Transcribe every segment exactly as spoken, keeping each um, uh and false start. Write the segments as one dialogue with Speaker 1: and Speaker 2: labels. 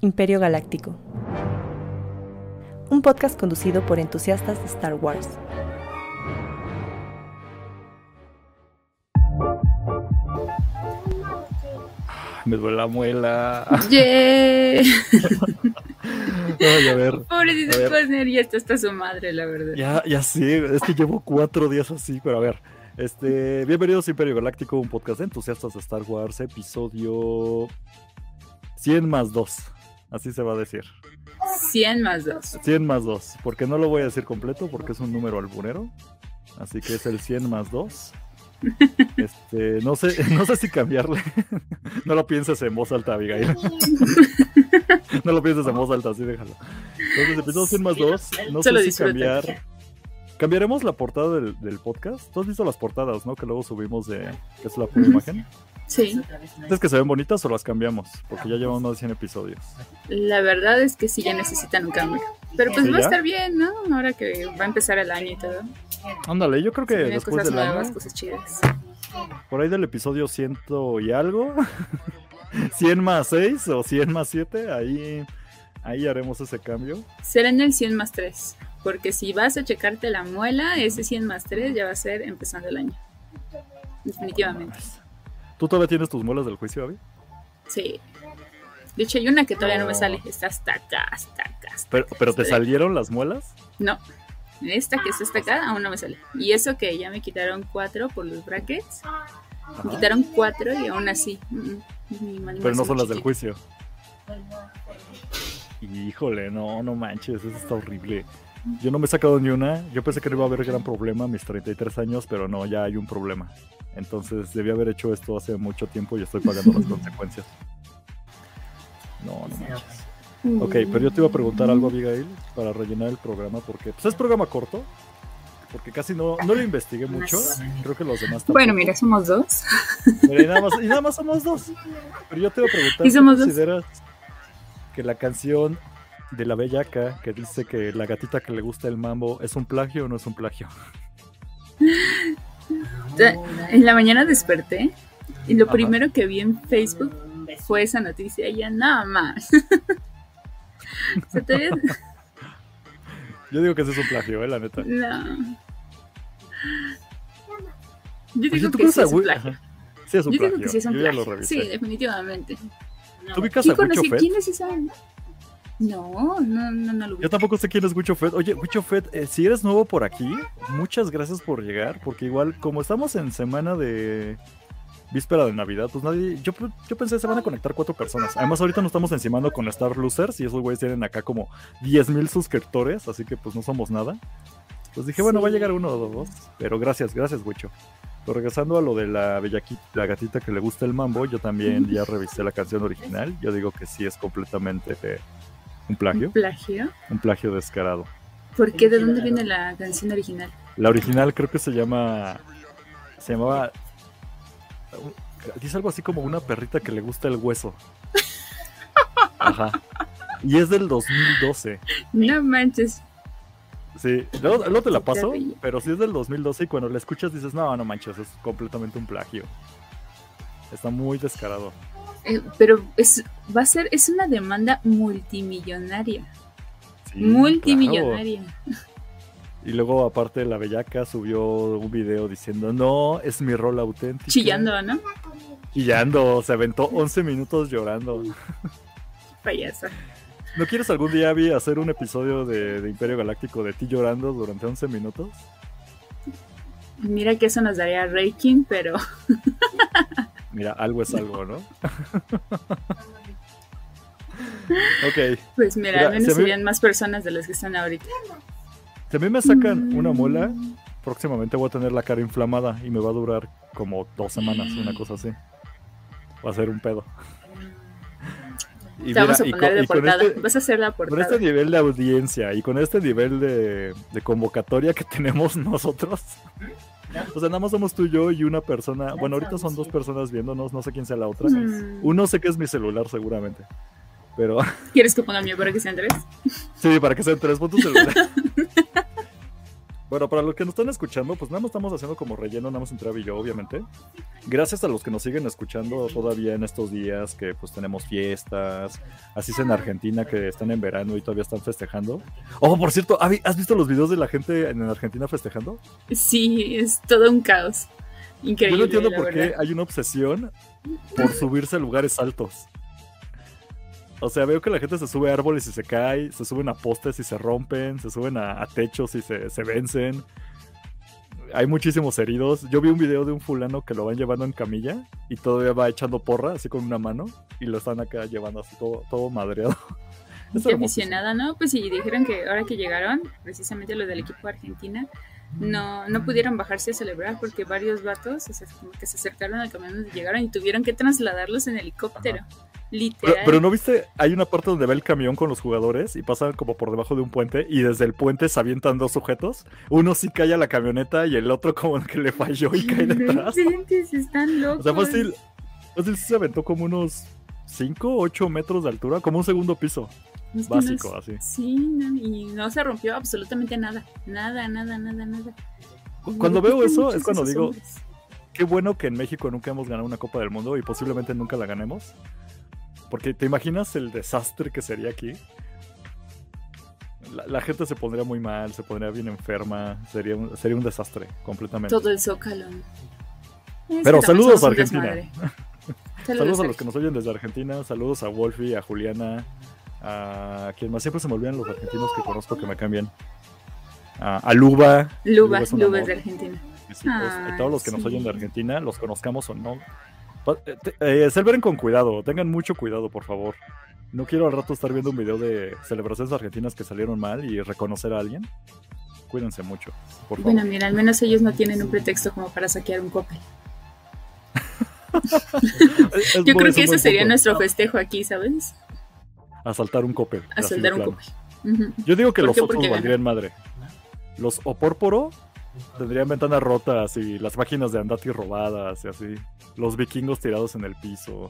Speaker 1: Imperio Galáctico. Un podcast conducido por entusiastas de Star Wars.
Speaker 2: Me duele la muela.
Speaker 3: ¡Yeah!
Speaker 2: Ay, a ver.
Speaker 3: Pobrecito
Speaker 2: a ver.
Speaker 3: Cosner, ya está hasta su madre, la verdad.
Speaker 2: Ya, ya sé, es que llevo cuatro días así, pero a ver. Este, bienvenidos a Imperio Galáctico, un podcast de entusiastas de Star Wars, episodio cien más dos. Así se va a decir.
Speaker 3: cien más dos.
Speaker 2: cien más dos, porque no lo voy a decir completo porque es un número alburero. Así que es el cien más dos. Este, no sé, no sé si cambiarle. No lo pienses en voz alta, Abigail. No lo pienses en voz alta, así déjalo. Entonces, episodio cien más dos. No
Speaker 3: Se lo
Speaker 2: sé si
Speaker 3: disfruta.
Speaker 2: cambiar. ¿Cambiaremos la portada del, del podcast? ¿Tú has visto las portadas, no? Que luego subimos de... que es la pura
Speaker 3: Ujú.
Speaker 2: imagen.
Speaker 3: Sí,
Speaker 2: ¿Es que se ven bonitas o las cambiamos? Porque ya llevamos más de cien episodios.
Speaker 3: la verdad es que sí ya necesitan un cambio. Pero pues
Speaker 2: ¿Sí,
Speaker 3: va a
Speaker 2: ya?
Speaker 3: estar bien, ¿no? Ahora que va a empezar el año y todo.
Speaker 2: Ándale, yo creo que
Speaker 3: Vienen
Speaker 2: después
Speaker 3: cosas
Speaker 2: del
Speaker 3: nuevas,
Speaker 2: año,
Speaker 3: cosas chidas.
Speaker 2: por ahí del episodio ciento y algo, cien más seis o cien más siete, ahí, ahí haremos ese cambio.
Speaker 3: Será en el cien más tres. Porque si vas a checarte la muela, ese cien más tres ya va a ser empezando el año. Definitivamente.
Speaker 2: ¿Tú todavía tienes tus muelas del juicio, Abby?
Speaker 3: Sí. De hecho, hay una que todavía no,
Speaker 2: No.
Speaker 3: me sale. Está hasta acá, hasta acá. Hasta
Speaker 2: ¿Pero,
Speaker 3: acá,
Speaker 2: pero te
Speaker 3: hasta acá.
Speaker 2: salieron las muelas?
Speaker 3: No. Esta que está hasta acá aún no me sale. Y eso que ya me quitaron cuatro por los brackets. Me
Speaker 2: Ajá.
Speaker 3: quitaron cuatro y aún así. mm, mm, mi animal
Speaker 2: Pero no
Speaker 3: es
Speaker 2: son
Speaker 3: muy
Speaker 2: las del
Speaker 3: chiquito.
Speaker 2: juicio. Híjole, no, no manches, eso está horrible. Yo no me he sacado ni una. Yo pensé que no iba a haber gran problema a mis treinta y tres años, pero no, ya hay un problema. Entonces debí haber hecho esto hace mucho tiempo y estoy pagando las consecuencias. No, no manches. Ok, pero yo te iba a preguntar algo, Abigail, para rellenar el programa, porque pues es programa corto, porque casi no, no lo investigué mucho. Creo que los demás tampoco.
Speaker 3: Bueno, mira, somos dos.
Speaker 2: Pero y nada más, y nada más somos dos. Pero yo te iba a preguntar,
Speaker 3: Y somos
Speaker 2: ¿tú
Speaker 3: dos.
Speaker 2: consideras que la canción de la bellaca que dice que la gatita que le gusta el mambo es un plagio o no es un plagio?
Speaker 3: En la mañana desperté y lo
Speaker 2: Ajá.
Speaker 3: primero que vi en Facebook fue esa noticia y ya nada más. O sea, todavía...
Speaker 2: Yo digo que ese es un plagio, eh, la neta.
Speaker 3: No. Yo
Speaker 2: Oye,
Speaker 3: digo
Speaker 2: ¿tú
Speaker 3: que
Speaker 2: conoces
Speaker 3: sí
Speaker 2: a
Speaker 3: es un
Speaker 2: Wi-
Speaker 3: plagio.
Speaker 2: Ajá. Sí es un
Speaker 3: Yo
Speaker 2: plagio.
Speaker 3: digo que sí es un
Speaker 2: Yo ya lo
Speaker 3: plagio.
Speaker 2: revisé.
Speaker 3: Sí, definitivamente.
Speaker 2: ¿Tú ubicas
Speaker 3: ¿Y
Speaker 2: a Wicho
Speaker 3: conocí
Speaker 2: Fett?
Speaker 3: quién es esa? No, no, no, no lo vi.
Speaker 2: Yo tampoco sé quién es Wicho Fett. Oye, Wicho Fett, eh, si eres nuevo por aquí, muchas gracias por llegar, porque igual, como estamos en semana de víspera de Navidad, pues nadie, yo, yo pensé se van a conectar cuatro personas. Además, ahorita nos estamos encimando con Star Losers y esos güeyes tienen acá como diez mil suscriptores, así que pues no somos nada. Pues dije, bueno,
Speaker 3: Sí.
Speaker 2: va a llegar uno o dos, pero gracias, gracias, Wicho. Pero regresando a lo de la bellaquita, la gatita que le gusta el mambo, yo también ya revisé la canción original. Yo digo que sí es completamente eh, un plagio,
Speaker 3: ¿Un plagio?
Speaker 2: un plagio descarado.
Speaker 3: ¿Por qué? ¿De dónde viene la canción original?
Speaker 2: La original creo que se llama. Se llamaba. Dice algo así como una perrita que le gusta el hueso. Ajá. Y es del dos mil doce.
Speaker 3: No manches.
Speaker 2: Sí, luego, luego te la paso,
Speaker 3: Terrible.
Speaker 2: pero si es del dos mil doce y cuando la escuchas dices, no, no manches, es completamente un plagio. Está muy descarado.
Speaker 3: Eh, pero es, va a ser, es una demanda multimillonaria.
Speaker 2: Sí,
Speaker 3: multimillonaria.
Speaker 2: claro. Y luego, aparte, la bellaca subió un video diciendo, no, es mi rol auténtico.
Speaker 3: Chillando, ¿no?
Speaker 2: Chillando, se aventó once minutos llorando.
Speaker 3: Payasa.
Speaker 2: ¿No quieres algún día, Abby, hacer un episodio de, de Imperio Galáctico de ti llorando durante once minutos?
Speaker 3: Mira que eso nos daría rating, pero
Speaker 2: Mira, algo es algo, ¿no? Ok.
Speaker 3: pues mira,
Speaker 2: Mira,
Speaker 3: al menos
Speaker 2: se ve-
Speaker 3: serían más personas de las que están ahorita.
Speaker 2: Si a mí me sacan una muela, próximamente voy a tener la cara inflamada y me va a durar como dos semanas, una cosa así. Va a ser un pedo. Y
Speaker 3: Te vamos a
Speaker 2: y
Speaker 3: poner
Speaker 2: con-
Speaker 3: de
Speaker 2: y con
Speaker 3: portada.
Speaker 2: este-
Speaker 3: Vas a hacer la
Speaker 2: Con
Speaker 3: portada.
Speaker 2: este nivel de audiencia y con este nivel de, de convocatoria que tenemos nosotros, o sea, nada más somos tú y yo y una persona. Bueno, ahorita son dos personas viéndonos, no sé quién sea la otra.
Speaker 3: Mm.
Speaker 2: Uno sé que es mi celular seguramente, pero
Speaker 3: ¿Quieres que ponga el mío para que sean tres?
Speaker 2: sí, para que sean tres, pon tu celular. Bueno, para los que nos están escuchando, pues nada más estamos haciendo como relleno, nada más entre Abby y yo, obviamente. Gracias a los que nos siguen escuchando todavía en estos días que pues tenemos fiestas, así es en Argentina que están en verano y todavía están festejando. Oh, por cierto, Abby, ¿has visto los videos de la gente en Argentina festejando?
Speaker 3: Sí, es todo un caos. Increíble.
Speaker 2: Yo no entiendo
Speaker 3: la
Speaker 2: por
Speaker 3: verdad.
Speaker 2: qué hay una obsesión por subirse a lugares altos. O sea, veo que la gente se sube a árboles y se cae, se suben a postes y se rompen, se suben a, a techos y se, se vencen. Hay muchísimos heridos. Yo vi un video de un fulano que lo van llevando en camilla y todavía va echando porra, así con una mano, y lo están acá llevando así todo, todo madreado. Es
Speaker 3: Qué
Speaker 2: hermosísimo.
Speaker 3: aficionada, ¿no? Pues sí, dijeron que ahora que llegaron, precisamente los del equipo de Argentina, no, no pudieron bajarse a celebrar porque varios vatos, o sea, como que se acercaron al camión donde llegaron y tuvieron que trasladarlos en helicóptero.
Speaker 2: Ajá.
Speaker 3: Literal.
Speaker 2: Pero, pero ¿no viste? Hay una parte donde va el camión con los jugadores y pasan como por debajo de un puente y desde el puente se avientan dos sujetos. Uno sí cae a la camioneta y el otro como que le falló y cae detrás.
Speaker 3: Inventes, están locos.
Speaker 2: O sea, fácil, fácil se aventó como unos cinco, ocho metros de altura, como un segundo piso.
Speaker 3: Es que
Speaker 2: Básico,
Speaker 3: no es-
Speaker 2: así.
Speaker 3: Sí, no, y no se rompió absolutamente nada. Nada, nada, nada, nada.
Speaker 2: Cuando
Speaker 3: Me
Speaker 2: veo
Speaker 3: gustan
Speaker 2: eso
Speaker 3: mucho
Speaker 2: es cuando
Speaker 3: esos
Speaker 2: digo,
Speaker 3: hombres.
Speaker 2: qué bueno que en México nunca hemos ganado una Copa del Mundo y posiblemente nunca la ganemos. Porque te imaginas el desastre que sería aquí. La, la gente se pondría muy mal, se pondría bien enferma, sería un, sería un desastre completamente.
Speaker 3: Todo el zócalo. Es
Speaker 2: Pero
Speaker 3: que también
Speaker 2: saludos
Speaker 3: somos
Speaker 2: a
Speaker 3: un
Speaker 2: Argentina.
Speaker 3: desmadre.
Speaker 2: Saludos a los que
Speaker 3: Sergio.
Speaker 2: nos oyen desde Argentina, saludos a Wolfie, a Juliana, a quien más siempre se me olvidan los argentinos que conozco que me caen bien. A, a Luba.
Speaker 3: Luba,
Speaker 2: es un
Speaker 3: Luba es
Speaker 2: amor.
Speaker 3: de Argentina.
Speaker 2: Besitos.
Speaker 3: Ay,
Speaker 2: Y todos los que nos
Speaker 3: sí.
Speaker 2: oyen de Argentina, los conozcamos o no. Pa- eh, te- eh, celebren con cuidado, tengan mucho cuidado, por favor. No quiero al rato estar viendo un video de celebraciones argentinas que salieron mal y reconocer a alguien. Cuídense mucho, por favor.
Speaker 3: Bueno, mira, al menos ellos no tienen un pretexto como para saquear un Coppel.
Speaker 2: Es- es
Speaker 3: Yo
Speaker 2: bu-
Speaker 3: creo
Speaker 2: es
Speaker 3: que
Speaker 2: un
Speaker 3: ese
Speaker 2: buen
Speaker 3: sería
Speaker 2: punto.
Speaker 3: nuestro festejo aquí, ¿sabes?
Speaker 2: Asaltar un Coppel.
Speaker 3: A
Speaker 2: así de
Speaker 3: soldar un
Speaker 2: plano.
Speaker 3: Coppel. Ujú.
Speaker 2: Yo digo que
Speaker 3: ¿Por
Speaker 2: los
Speaker 3: qué?
Speaker 2: otros
Speaker 3: Porque
Speaker 2: valdrían madre. Los Opórporo tendrían ventanas rotas y las máquinas de Andati robadas y así. Los vikingos tirados en el piso.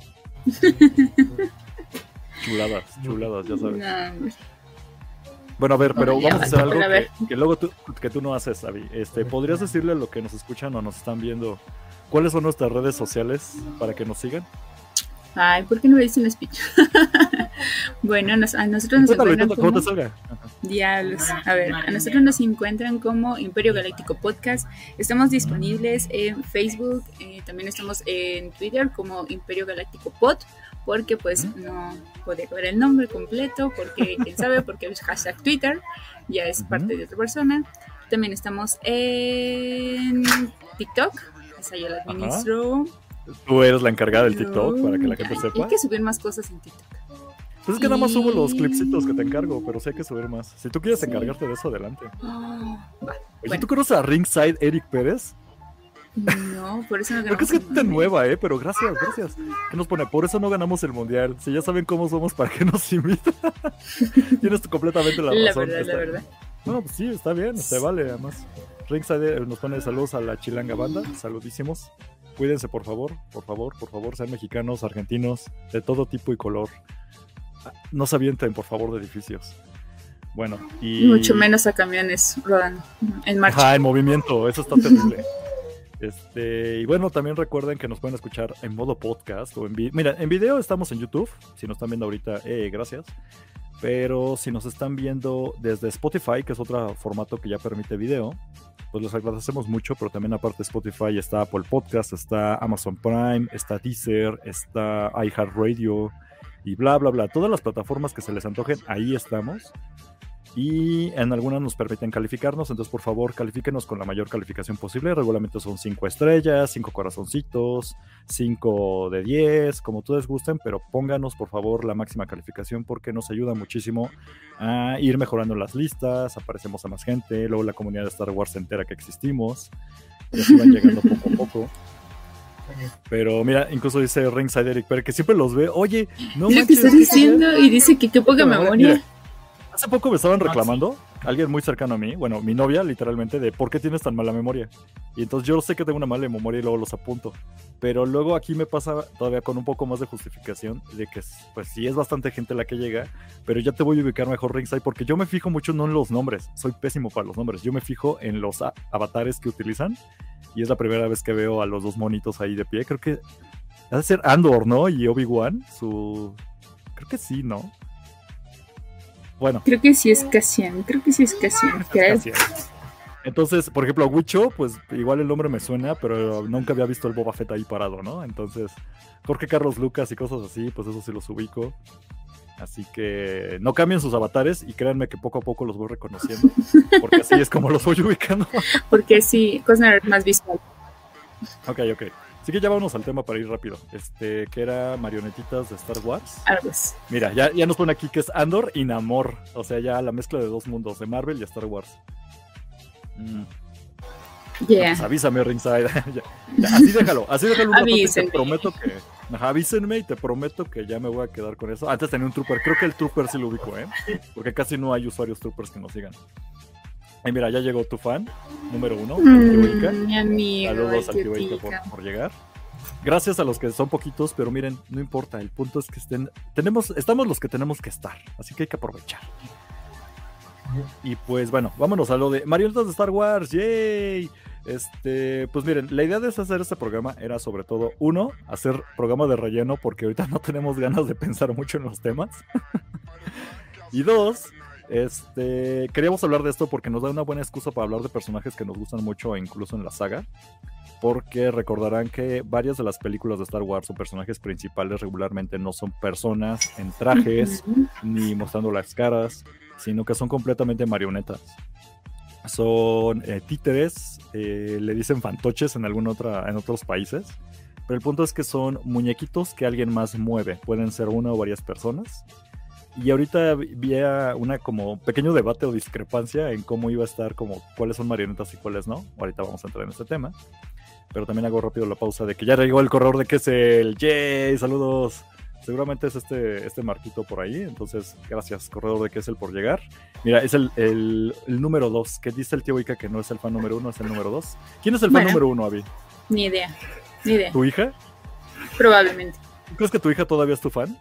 Speaker 2: Chuladas, chuladas, ya sabes.
Speaker 3: No, hombre.
Speaker 2: Bueno, a ver, pero
Speaker 3: Bueno, ya
Speaker 2: vamos a hacer
Speaker 3: basta,
Speaker 2: algo
Speaker 3: a ver.
Speaker 2: que, que luego tú, que tú no haces, Abby. Este, ¿podrías decirle a los que nos escuchan o nos están viendo cuáles son nuestras redes sociales para que nos sigan?
Speaker 3: Ay, ¿por qué no me dicen speech? Bueno, nos- a nosotros nos
Speaker 2: Inténtalo,
Speaker 3: encuentran
Speaker 2: inténtalo, ¿cómo
Speaker 3: como...
Speaker 2: te salga? Ajá.
Speaker 3: Diablos. A ver, a nosotros nos encuentran como Imperio Galáctico Podcast. Estamos disponibles en Facebook, eh, también estamos en Twitter como Imperio Galáctico Pod, porque pues no puede ver el nombre completo, porque quién sabe, porque el hashtag Twitter ya es
Speaker 2: Ujú.
Speaker 3: parte de otra persona. También estamos en TikTok, esa yo la administro.
Speaker 2: Tú eres la encargada del TikTok
Speaker 3: No,
Speaker 2: para que la
Speaker 3: ya,
Speaker 2: gente sepa.
Speaker 3: Hay que subir más cosas en TikTok.
Speaker 2: Pues es que nada más subo los
Speaker 3: Y-
Speaker 2: clipsitos que te encargo, pero sí hay que subir más. Si tú quieres
Speaker 3: Sí.
Speaker 2: encargarte de eso, adelante.
Speaker 3: Ah, va.
Speaker 2: Oye,
Speaker 3: Bueno.
Speaker 2: ¿tú conoces a Ringside Eric Pérez?
Speaker 3: No, por eso no
Speaker 2: Creo que es
Speaker 3: ganamos
Speaker 2: gente
Speaker 3: el mundial.
Speaker 2: nueva, ¿eh? Pero gracias, gracias. ¿Qué nos pone? Por eso no ganamos el mundial. Si ya saben cómo somos, ¿para qué nos invitan? Tienes completamente la razón.
Speaker 3: La verdad,
Speaker 2: Está-
Speaker 3: la verdad.
Speaker 2: No, pues sí, está bien, se vale además. Ringside nos pone saludos a la Chilanga Banda, saludísimos. Cuídense, por favor, por favor, por favor, sean mexicanos, argentinos, de todo tipo y color. No se avienten, por favor, de edificios. Bueno, y...
Speaker 3: Y mucho menos a camiones rodando en marcha.
Speaker 2: Ajá, en movimiento, eso está terrible. Este, y bueno, también recuerden que nos pueden escuchar en modo podcast o en video. Mira, en video estamos en YouTube, si nos están viendo ahorita, eh, gracias. Pero si nos están viendo desde Spotify, que es otro formato que ya permite video, pues les agradecemos mucho, pero también aparte de Spotify está Apple Podcast, está Amazon Prime, está Deezer, está iHeartRadio y bla, bla, bla. Todas las plataformas que se les antojen, ahí estamos. Y en algunas nos permiten calificarnos, entonces por favor califíquenos con la mayor calificación posible. Regularmente son cinco estrellas, cinco corazoncitos, cinco de diez, como ustedes gusten, pero pónganos por favor la máxima calificación porque nos ayuda muchísimo a ir mejorando en las listas, aparecemos a más gente, luego la comunidad de Star Wars se entera que existimos, y así van llegando poco a poco. Pero mira, incluso dice Ringside Eric Pérez que siempre los ve. Oye, no
Speaker 3: Es lo
Speaker 2: manches,
Speaker 3: que está
Speaker 2: ¿qué
Speaker 3: diciendo y dice que qué poca
Speaker 2: Mira,
Speaker 3: memoria.
Speaker 2: mira. Hace poco me estaban reclamando, alguien muy cercano a mí, bueno, mi novia literalmente, de por qué tienes tan mala memoria. Y entonces yo sé que tengo una mala memoria y luego los apunto. Pero luego aquí me pasa todavía con un poco más de justificación de que pues sí es bastante gente la que llega, pero ya te voy a ubicar mejor, Ringside, porque yo me fijo mucho no en los nombres, soy pésimo para los nombres, yo me fijo en los a- avatares que utilizan y es la primera vez que veo a los dos monitos ahí de pie. Creo que ha de ser Andor, ¿no? Y Obi-Wan, su... Creo que sí, ¿no? Bueno.
Speaker 3: Creo que sí es Cassian, creo que sí es Cassian.
Speaker 2: Es Cassian. Entonces, por ejemplo, a Wicho, pues igual el nombre me suena, pero nunca había visto el Boba Fett ahí parado, ¿no? Entonces, Jorge Carlos Lucas y cosas así, pues eso sí los ubico. Así que no cambien sus avatares y créanme que poco a poco los voy reconociendo, porque así es como los voy ubicando.
Speaker 3: Porque sí, Cosner es más visual.
Speaker 2: Ok, ok. Así que ya vámonos al tema para ir rápido. Este, que era marionetitas de Star Wars.
Speaker 3: Algo así.
Speaker 2: Mira, ya, ya nos pone aquí que es Andor y Namor. O sea, ya la mezcla de dos mundos, de Marvel y Star Wars. Mm.
Speaker 3: Yeah.
Speaker 2: Pues avísame, Ringside. ya, ya, así déjalo, así déjalo un rato y te prometo que... Ajá, avísenme y te prometo que ya me voy a quedar con eso. Antes tenía un Trooper, creo que el Trooper sí lo ubico, ¿eh? Porque casi no hay usuarios Troopers que nos sigan. Y mira, ya llegó tu fan, número uno,
Speaker 3: mm, mi amigo.
Speaker 2: Saludos al tío Ica por, por llegar. Gracias a los que son poquitos, pero miren, no importa, el punto es que estén, tenemos, estamos los que tenemos que estar, así que hay que aprovechar. Y pues bueno, vámonos a lo de marionetas de Star Wars, ¡yay! Este, pues miren, la idea de hacer este programa era sobre todo, uno, hacer programa de relleno, porque ahorita no tenemos ganas de pensar mucho en los temas. Y dos, este, queríamos hablar de esto porque nos da una buena excusa para hablar de personajes que nos gustan mucho, incluso en la saga. Porque recordarán que varias de las películas de Star Wars o personajes principales regularmente no son personas en trajes, uh-huh. ni mostrando las caras, sino que son completamente marionetas. Son eh, títeres, eh, le dicen fantoches en algún otra, en otros países, pero el punto es que son muñequitos que alguien más mueve, pueden ser una o varias personas. Y ahorita había una como pequeño debate o discrepancia en cómo iba a estar, como cuáles son marionetas y cuáles no. Ahorita vamos a entrar en este tema, pero también hago rápido la pausa de que ya llegó el corredor de que es el Yay, saludos. Seguramente es este, este marquito por ahí, entonces gracias, corredor de Kessel, por llegar. Mira, es el, el, el número dos, que dice el tío Ica que no es el fan número uno, es el número dos. ¿Quién es el bueno, fan número uno, Abby?
Speaker 3: Ni idea, ni idea.
Speaker 2: ¿Tu hija?
Speaker 3: Probablemente.
Speaker 2: ¿Crees que tu hija todavía es tu fan?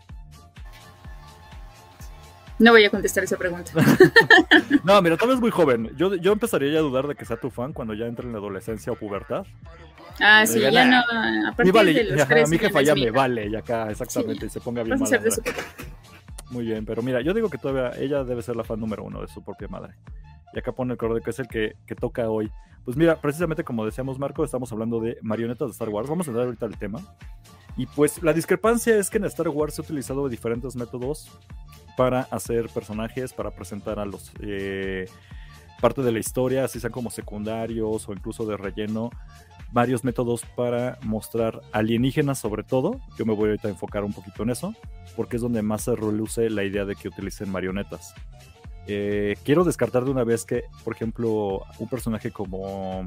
Speaker 3: No voy a contestar esa pregunta.
Speaker 2: No, mira, todavía es muy joven. Yo, yo empezaría ya a dudar de que sea tu fan cuando ya entre en la adolescencia o pubertad.
Speaker 3: Ah, sí, ya no, a partir
Speaker 2: vale,
Speaker 3: de los
Speaker 2: ajá,
Speaker 3: tres
Speaker 2: mi jefa ya me
Speaker 3: hija.
Speaker 2: vale, y acá, exactamente, sí, y se ponga bien mala. Muy bien, pero mira, yo digo que todavía ella debe ser la fan número uno de su propia madre. Y acá pone el correo que es el que, que toca hoy. Pues mira, precisamente como decíamos, Marco, estamos hablando de marionetas de Star Wars. Vamos a entrar ahorita al tema. Y pues la discrepancia es que en Star Wars se ha utilizado diferentes métodos para hacer personajes, para presentar a los... Eh, parte de la historia, así sean como secundarios o incluso de relleno, varios métodos para mostrar alienígenas sobre todo. Yo me voy ahorita a enfocar un poquito en eso, porque es donde más se reluce la idea de que utilicen marionetas. Eh, quiero descartar de una vez que, por ejemplo, un personaje como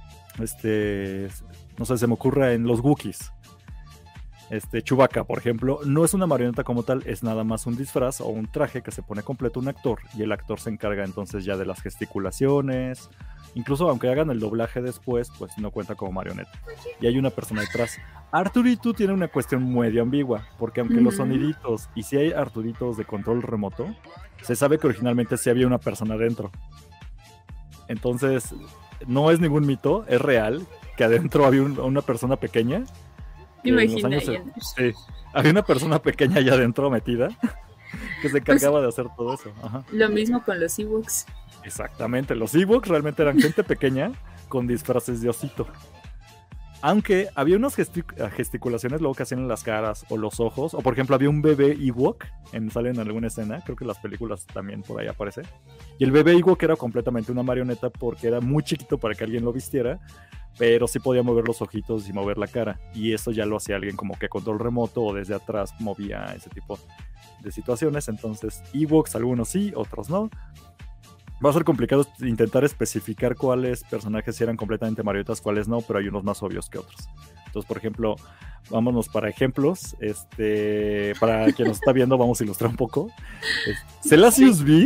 Speaker 2: este, no sé, se me ocurra en los Wookiees, este Chewbacca, por ejemplo, no es una marioneta como tal, es nada más un disfraz o un traje que se pone completo un actor, y el actor se encarga entonces ya de las gesticulaciones. Incluso aunque hagan el doblaje después, pues no cuenta como marioneta. Y hay una persona detrás. Arturito tiene una cuestión medio ambigua, porque aunque mm. los soniditos, y si hay Arturitos de control remoto, se sabe que originalmente sí había una persona adentro. Entonces, no es ningún mito, es real, que adentro había un, una persona pequeña.
Speaker 3: Imagina,
Speaker 2: se, sí, había una persona pequeña allá adentro metida, que se encargaba pues, de hacer todo eso. Ajá.
Speaker 3: Lo mismo con los Ewoks.
Speaker 2: Exactamente, los Ewoks realmente eran gente pequeña con disfraces de osito. Aunque había unas gestic- gesticulaciones luego que hacían en las caras o los ojos, o por ejemplo había un bebé Ewok, en, sale en alguna escena, creo que en las películas también por ahí aparece, y el bebé Ewok era completamente una marioneta porque era muy chiquito para que alguien lo vistiera, pero sí podía mover los ojitos y mover la cara, y eso ya lo hacía alguien como que a control remoto o desde atrás movía ese tipo de situaciones. Entonces Ewoks algunos sí, otros no. Va a ser complicado intentar especificar cuáles personajes eran completamente marionetas, cuáles no, pero hay unos más obvios que otros. Entonces, por ejemplo, vámonos para ejemplos. Este, para quien nos está viendo, vamos a ilustrar un poco. Celasius B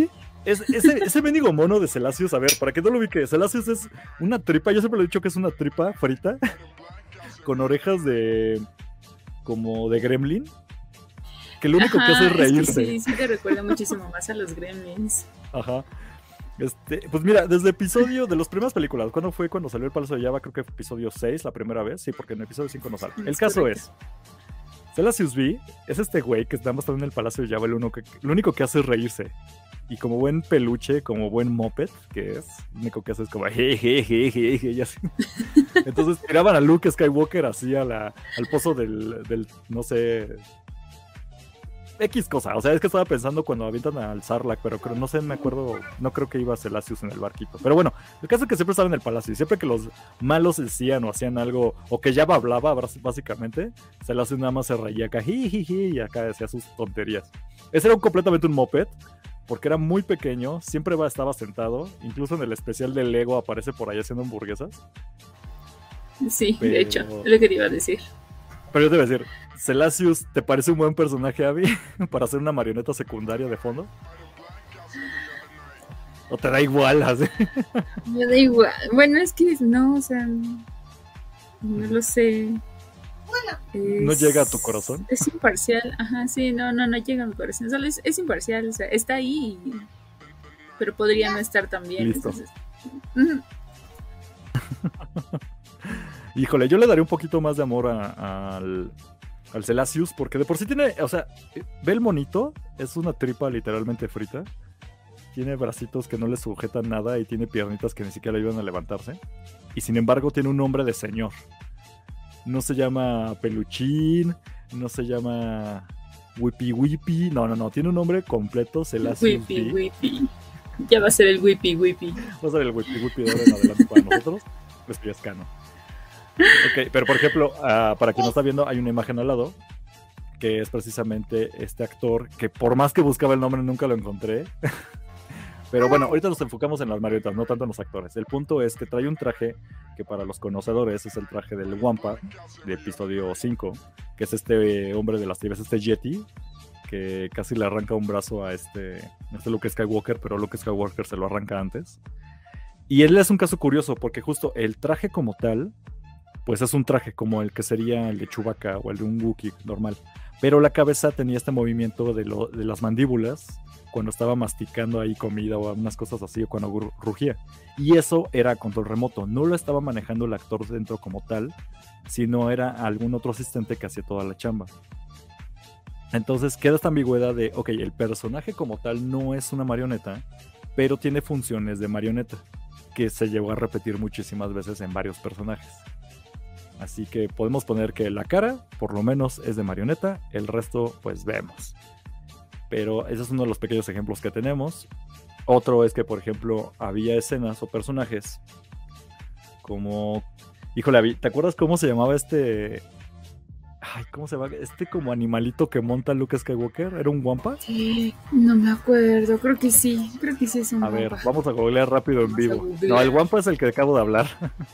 Speaker 2: Es, ese, ese mendigo mono de Celasius, a ver, para que no lo ubique, Celasius es una tripa, yo siempre le he dicho que es una tripa frita con orejas de como de gremlin, que lo único
Speaker 3: Ajá,
Speaker 2: que hace es reírse.
Speaker 3: Es que sí, sí te recuerda muchísimo más a los Gremlins.
Speaker 2: Ajá. Este, pues mira, desde episodio de las primeras películas, ¿cuándo fue cuando salió el Palacio de Java? Creo que episodio seis, la primera vez, sí, porque en el episodio cinco no sale. El
Speaker 3: Es
Speaker 2: caso
Speaker 3: correcto.
Speaker 2: es, Celasius V es este güey que está mostrando en el Palacio de Java, el uno que, lo único que hace es reírse. Y como buen peluche, como buen moped que es, lo único que hace es como jejejeje y así. Entonces tiraban a Luke Skywalker así a la, al pozo del, del, no sé, X cosa. O sea, es que estaba pensando cuando avientan al Sarlacc, pero creo, no sé, me acuerdo, no creo que iba Celasius en el barquito. Pero bueno, el caso es que siempre estaba en el palacio y siempre que los malos decían o hacían algo, o que Java hablaba, básicamente, Celasius nada más se reía acá, jijiji, y acá decía sus tonterías. Ese era un, completamente un moped, porque era muy pequeño, siempre va, estaba sentado, incluso en el especial de Lego aparece por ahí haciendo hamburguesas.
Speaker 3: Sí,
Speaker 2: Pero...
Speaker 3: de hecho, es lo que te iba a decir.
Speaker 2: Pero yo te voy a decir, Celasius, ¿te parece un buen personaje, Abby, para hacer una marioneta secundaria de fondo? ¿O te da igual? Así?
Speaker 3: Me da igual. Bueno, es que no, o sea, no lo sé. Es,
Speaker 2: ¿No llega a tu corazón?
Speaker 3: Es imparcial, ajá, sí, no, no, no llega a mi corazón. Solo es, es imparcial, o sea, está ahí, pero podría no estar tan bien.
Speaker 2: Listo.
Speaker 3: Entonces, uh-huh.
Speaker 2: Híjole, yo le daría un poquito más de amor a, a, al, al Celasius, porque de por sí tiene, o sea, ve el monito, es una tripa literalmente frita, tiene bracitos que no le sujetan nada y tiene piernitas que ni siquiera le ayudan a levantarse, y sin embargo tiene un nombre de señor. No se llama Peluchín, no se llama Whippy Whippy, no, no, no, tiene un nombre completo, Celasius
Speaker 3: Whippy,
Speaker 2: V.
Speaker 3: Whippy. Ya va a ser el Whippy Whippy.
Speaker 2: Va a ser el Whippy Whippy de ahora en adelante para nosotros, pues que ya es canon. Ok, pero por ejemplo, uh, para quien no está viendo, hay una imagen al lado que es precisamente este actor que por más que buscaba el nombre nunca lo encontré. Pero bueno, ahorita nos enfocamos en las marionetas, no tanto en los actores. El punto es que trae un traje que para los conocedores es el traje del Wampa de episodio cinco, que es este hombre de las tiras, este Yeti, que casi le arranca un brazo a este, a este Luke Skywalker, pero Luke Skywalker se lo arranca antes. Y él es un caso curioso porque justo el traje como tal, pues es un traje como el que sería el de Chewbacca o el de un Wookiee normal. Pero la cabeza tenía este movimiento de, lo, de las mandíbulas cuando estaba masticando ahí comida o unas cosas así, o cuando rugía. Y eso era control remoto. No lo estaba manejando el actor dentro como tal, sino era algún otro asistente que hacía toda la chamba. Entonces queda esta ambigüedad de, ok, el personaje como tal no es una marioneta, pero tiene funciones de marioneta, que se llegó a repetir muchísimas veces en varios personajes. Así que podemos poner que la cara, por lo menos, es de marioneta, el resto, pues vemos. Pero ese es uno de los pequeños ejemplos que tenemos. Otro es que, por ejemplo, había escenas o personajes como... Híjole, ¿te acuerdas cómo se llamaba este... Ay, ¿cómo se llama? Este como animalito que monta Luke Skywalker, ¿era un Wampa?
Speaker 3: No me acuerdo, creo que sí, creo que sí es un
Speaker 2: A
Speaker 3: Wampa.
Speaker 2: ver, vamos a googlear rápido en
Speaker 3: Vamos
Speaker 2: vivo.
Speaker 3: a
Speaker 2: No, el Wampa es el que acabo de hablar.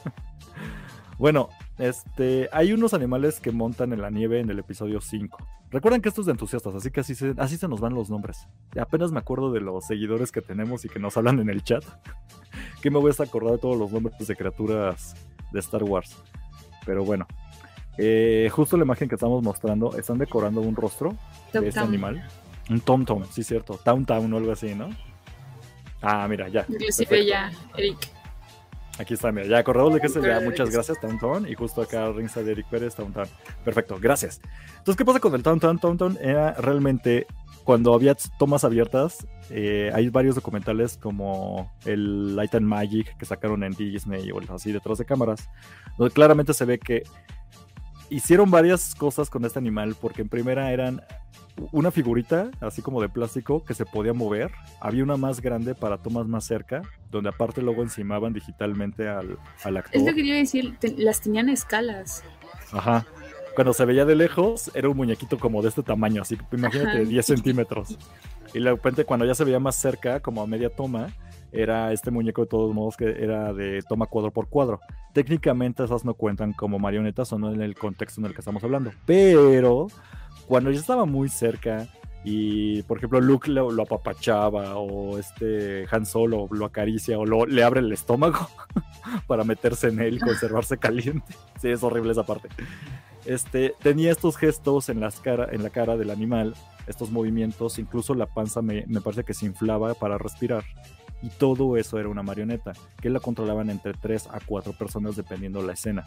Speaker 2: Bueno, este, hay unos animales que montan en la nieve en el episodio cinco. Recuerden que esto es de entusiastas, así que así se, así se nos van los nombres. Y apenas me acuerdo de los seguidores que tenemos y que nos hablan en el chat. Que me voy a estar acordando de todos los nombres de criaturas de Star Wars. Pero bueno, eh, justo la imagen que estamos mostrando, están decorando un rostro
Speaker 3: Tom
Speaker 2: de este
Speaker 3: Tom.
Speaker 2: animal. Un Tom Tom, sí, cierto. Town Town o algo así, ¿no? Ah, mira, ya.
Speaker 3: Inclusive
Speaker 2: Perfecto.
Speaker 3: ya, Eric.
Speaker 2: Aquí está, mira, ya acordamos de que es el ya,
Speaker 3: Pero
Speaker 2: muchas
Speaker 3: es-
Speaker 2: gracias, Tauntaun, y justo acá Rinsa de Eric Pérez, Tauntaun. Perfecto, gracias. Entonces, ¿qué pasa con el Tauntaun? Tauntaun era realmente, cuando había tomas abiertas, eh, hay varios documentales como el Light and Magic que sacaron en Disney o así detrás de cámaras, donde claramente se ve que hicieron varias cosas con este animal, porque en primera eran una figurita, así como de plástico, que se podía mover. Había una más grande para tomas más cerca, donde aparte luego encimaban digitalmente al, al actor.
Speaker 3: Es lo que iba a decir, te- las tenían a escalas.
Speaker 2: Ajá. Cuando se veía de lejos, era un muñequito como de este tamaño, así que imagínate,
Speaker 3: Ajá.
Speaker 2: diez centímetros. Y de repente, cuando ya se veía más cerca, como a media toma, era este muñeco de todos modos que era de toma cuadro por cuadro. Técnicamente esas no cuentan como marionetas o no en el contexto en el que estamos hablando. Pero cuando ya estaba muy cerca y por ejemplo Luke lo, lo apapachaba, o este Han Solo lo acaricia, o lo, le abre el estómago para meterse en él y conservarse caliente. Sí, es horrible esa parte. Este, tenía estos gestos en, las cara, en la cara del animal, estos movimientos, incluso la panza me, me parece que se inflaba para respirar. Y todo eso era una marioneta, que la controlaban entre tres a cuatro personas dependiendo la escena.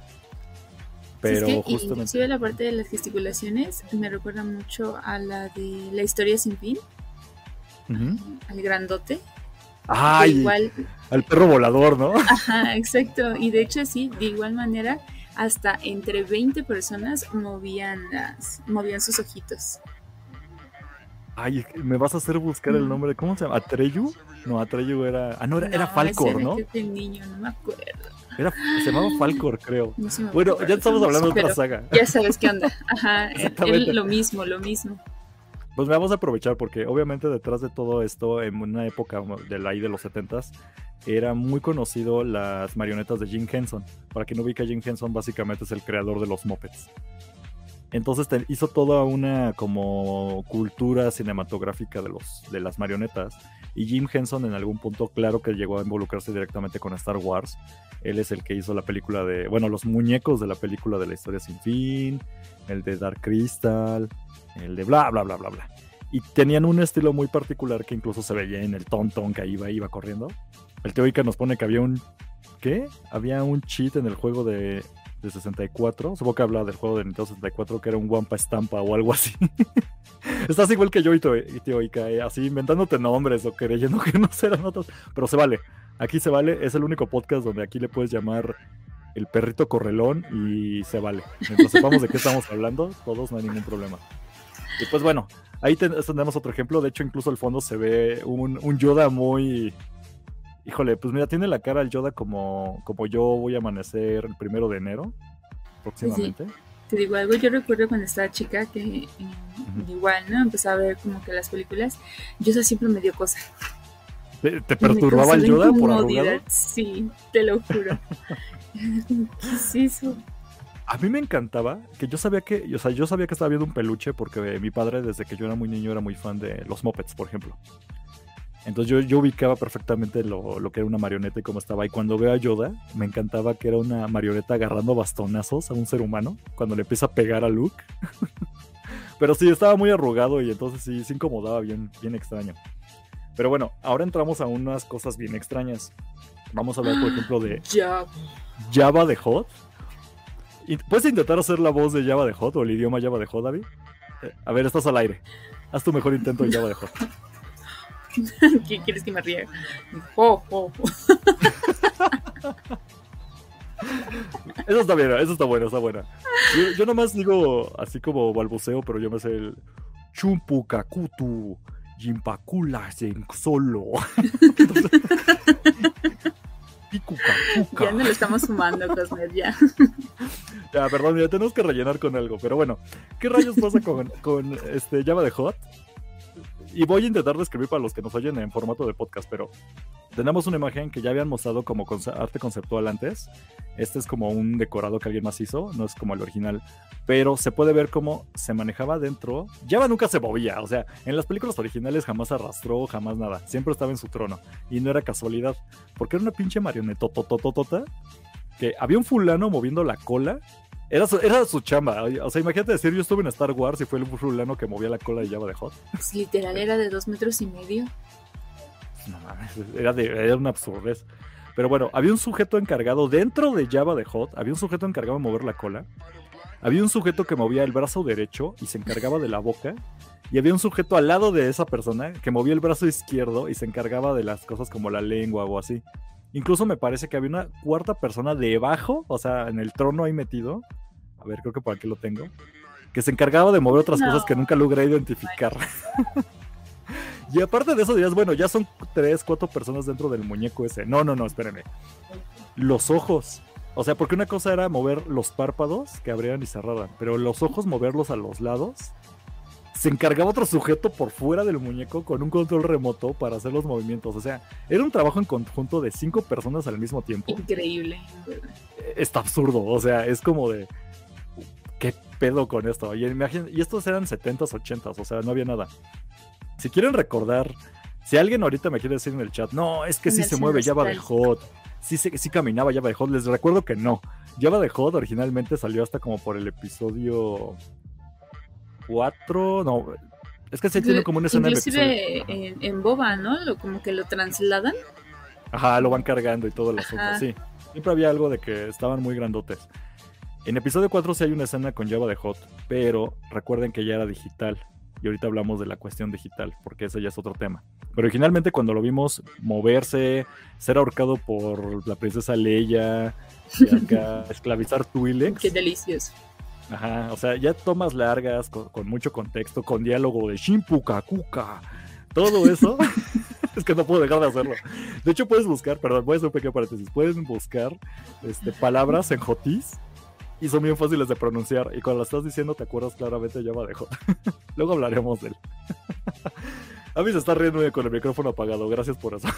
Speaker 2: Pero
Speaker 3: sí, es que
Speaker 2: justamente...
Speaker 3: inclusive la parte de las gesticulaciones me recuerda mucho a la de La historia sin fin,
Speaker 2: Uh-huh.
Speaker 3: al grandote.
Speaker 2: Ay,
Speaker 3: igual...
Speaker 2: al perro volador, ¿no?
Speaker 3: Ajá, exacto. Y de hecho sí, de igual manera, hasta entre veinte personas movían, las, movían sus ojitos.
Speaker 2: Ay, me vas a hacer buscar el nombre. ¿Cómo se llama? ¿Atreyu? No, Atreyu era... Ah, no, era, no, era Falcor,
Speaker 3: ese
Speaker 2: ¿no?
Speaker 3: Ese niño, no me acuerdo.
Speaker 2: Era, se llamaba Falcor, creo.
Speaker 3: No se me
Speaker 2: bueno,
Speaker 3: acuerdo,
Speaker 2: ya estamos hablando de otra saga.
Speaker 3: Ya sabes qué onda. Ajá, él, lo mismo, lo mismo.
Speaker 2: Pues vamos a aprovechar porque obviamente detrás de todo esto, en una época de la I de los setentas, era muy conocido las marionetas de Jim Henson. Para quien no ubica, Jim Henson básicamente es el creador de los Muppets. Entonces te, hizo toda una como cultura cinematográfica de, los, de las marionetas. Y Jim Henson en algún punto, claro que llegó a involucrarse directamente con Star Wars. Él es el que hizo la película de... Bueno, los muñecos de la película de La historia sin fin, el de Dark Crystal, el de bla, bla, bla, bla, bla. Y tenían un estilo muy particular que incluso se veía en el tontón que iba, iba corriendo. El Teoica nos pone que había un... ¿Qué? Había un cheat en el juego de... de sesenta y cuatro, supongo que habla del juego de Nintendo sesenta y cuatro que era un Wampa Estampa o algo así. Estás igual que yo y Tío Ica, eh, así inventándote nombres o creyendo que no serán otros, pero se vale, aquí se vale, es el único podcast donde aquí le puedes llamar el perrito correlón y se vale. Mientras sepamos de qué estamos hablando, todos no hay ningún problema. Y pues bueno, ahí ten- tenemos otro ejemplo, de hecho incluso al fondo se ve un, un Yoda muy... Híjole, pues mira, tiene la cara el Yoda como, como yo voy a amanecer el primero de enero, próximamente.
Speaker 3: Sí. Te digo algo, yo recuerdo cuando estaba chica que eh, uh-huh. igual, ¿no? Empezaba a ver como que las películas, Yoda siempre me dio cosa.
Speaker 2: ¿Te, te perturbaba el Yoda por arrugado?
Speaker 3: Sí, te lo juro. ¿Qué es eso?
Speaker 2: A mí me encantaba que yo sabía que, o sea, yo sabía que estaba viendo un peluche porque mi padre desde que yo era muy niño era muy fan de los Muppets, por ejemplo. Entonces yo, yo ubicaba perfectamente lo, lo que era una marioneta y cómo estaba. Y cuando veo a Yoda, me encantaba que era una marioneta agarrando bastonazos a un ser humano cuando le empieza a pegar a Luke. Pero sí, estaba muy arrugado y entonces sí, se incomodaba bien, bien extraño. Pero bueno, ahora entramos a unas cosas bien extrañas. Vamos a hablar, por ejemplo, de
Speaker 3: Jabba,
Speaker 2: Jabba the Hutt. ¿Puedes intentar hacer la voz de Jabba the Hutt o el idioma Jabba the Hutt, David? Eh, a ver, estás al aire. Haz tu mejor intento de Jabba the Hutt.
Speaker 3: ¿Qué quieres que me ría? Oh, oh, oh.
Speaker 2: Eso está bien, eso está bueno, está buena. Yo, yo nomás digo así como balbuceo, pero yo me sé el Chumpu Kakutu Jimpakula en solo.
Speaker 3: Ya no lo estamos sumando, Cosner, ya.
Speaker 2: Ya, perdón, ya tenemos que rellenar con algo, pero bueno, ¿qué rayos pasa con, con este Jabba the Hutt? Y voy a intentar describir para los que nos oyen en formato de podcast, pero tenemos una imagen que ya habían mostrado como conce- arte conceptual antes. Este es como un decorado que alguien más hizo, no es como el original, pero se puede ver cómo se manejaba dentro. Jabba nunca se movía, o sea, en las películas originales jamás arrastró, jamás nada, siempre estaba en su trono, y no era casualidad, porque era una pinche marionetotototota, que había un fulano moviendo la cola. Era su, era su chamba, o sea, imagínate decir, yo estuve en Star Wars y fue el fulano que movía la cola de Jabba the Hutt.
Speaker 3: Pues literal era de dos metros y medio.
Speaker 2: No mames, era, de, era una absurdez. Pero bueno, había un sujeto encargado dentro de Jabba the Hutt, había un sujeto encargado de mover la cola, había un sujeto que movía el brazo derecho y se encargaba de la boca, y había un sujeto al lado de esa persona que movía el brazo izquierdo y se encargaba de las cosas como la lengua o así. Incluso me parece que había una cuarta persona debajo, o sea, en el trono ahí metido. A ver, creo que por aquí lo tengo. Que se encargaba de mover otras no. cosas que nunca logré identificar. Y aparte de eso dirías, bueno, ya son tres, cuatro personas dentro del muñeco ese. No, no, no, espérenme. Los ojos. O sea, porque una cosa era mover los párpados que abrían y cerraran, pero los ojos moverlos a los lados. Se encargaba otro sujeto por fuera del muñeco con un control remoto para hacer los movimientos. O sea, era un trabajo en conjunto de cinco personas al mismo tiempo.
Speaker 3: Increíble.
Speaker 2: Está absurdo, o sea, es como de... ¿qué pedo con esto? Y, imagín, y estos eran setentas, ochentas, o sea, no había nada. Si quieren recordar, si alguien ahorita me quiere decir en el chat, no, es que sí se mueve Java the Hutt, sí, sí, sí caminaba Java the Hutt, les recuerdo que no. Java the Hutt originalmente salió hasta como por el episodio cuatro, no, es que sí tiene como una escena.
Speaker 3: Inclusive en, en Boba, ¿no? Lo, como que lo trasladan.
Speaker 2: Ajá, lo van cargando y todo el asunto, sí. Siempre había algo de que estaban muy grandotes. En episodio cuatro sí hay una escena con Java the Hutt, pero recuerden que ya era digital. Y ahorita hablamos de la cuestión digital, porque ese ya es otro tema. Pero originalmente cuando lo vimos moverse, ser ahorcado por la princesa Leia, y acá esclavizar Twi'leks.
Speaker 3: Qué delicioso.
Speaker 2: Ajá, o sea, ya tomas largas, con, con mucho contexto, con diálogo de Shimpuka, Kuka, todo eso. Es que no puedo dejar de hacerlo. De hecho, puedes buscar, perdón, voy a hacer un pequeño paréntesis, pueden buscar este, palabras en Jotis. Y son bien fáciles de pronunciar. Y cuando lo estás diciendo te acuerdas claramente de Java the Hutt. Luego hablaremos de él. A mí se está riendo con el micrófono apagado. Gracias por eso.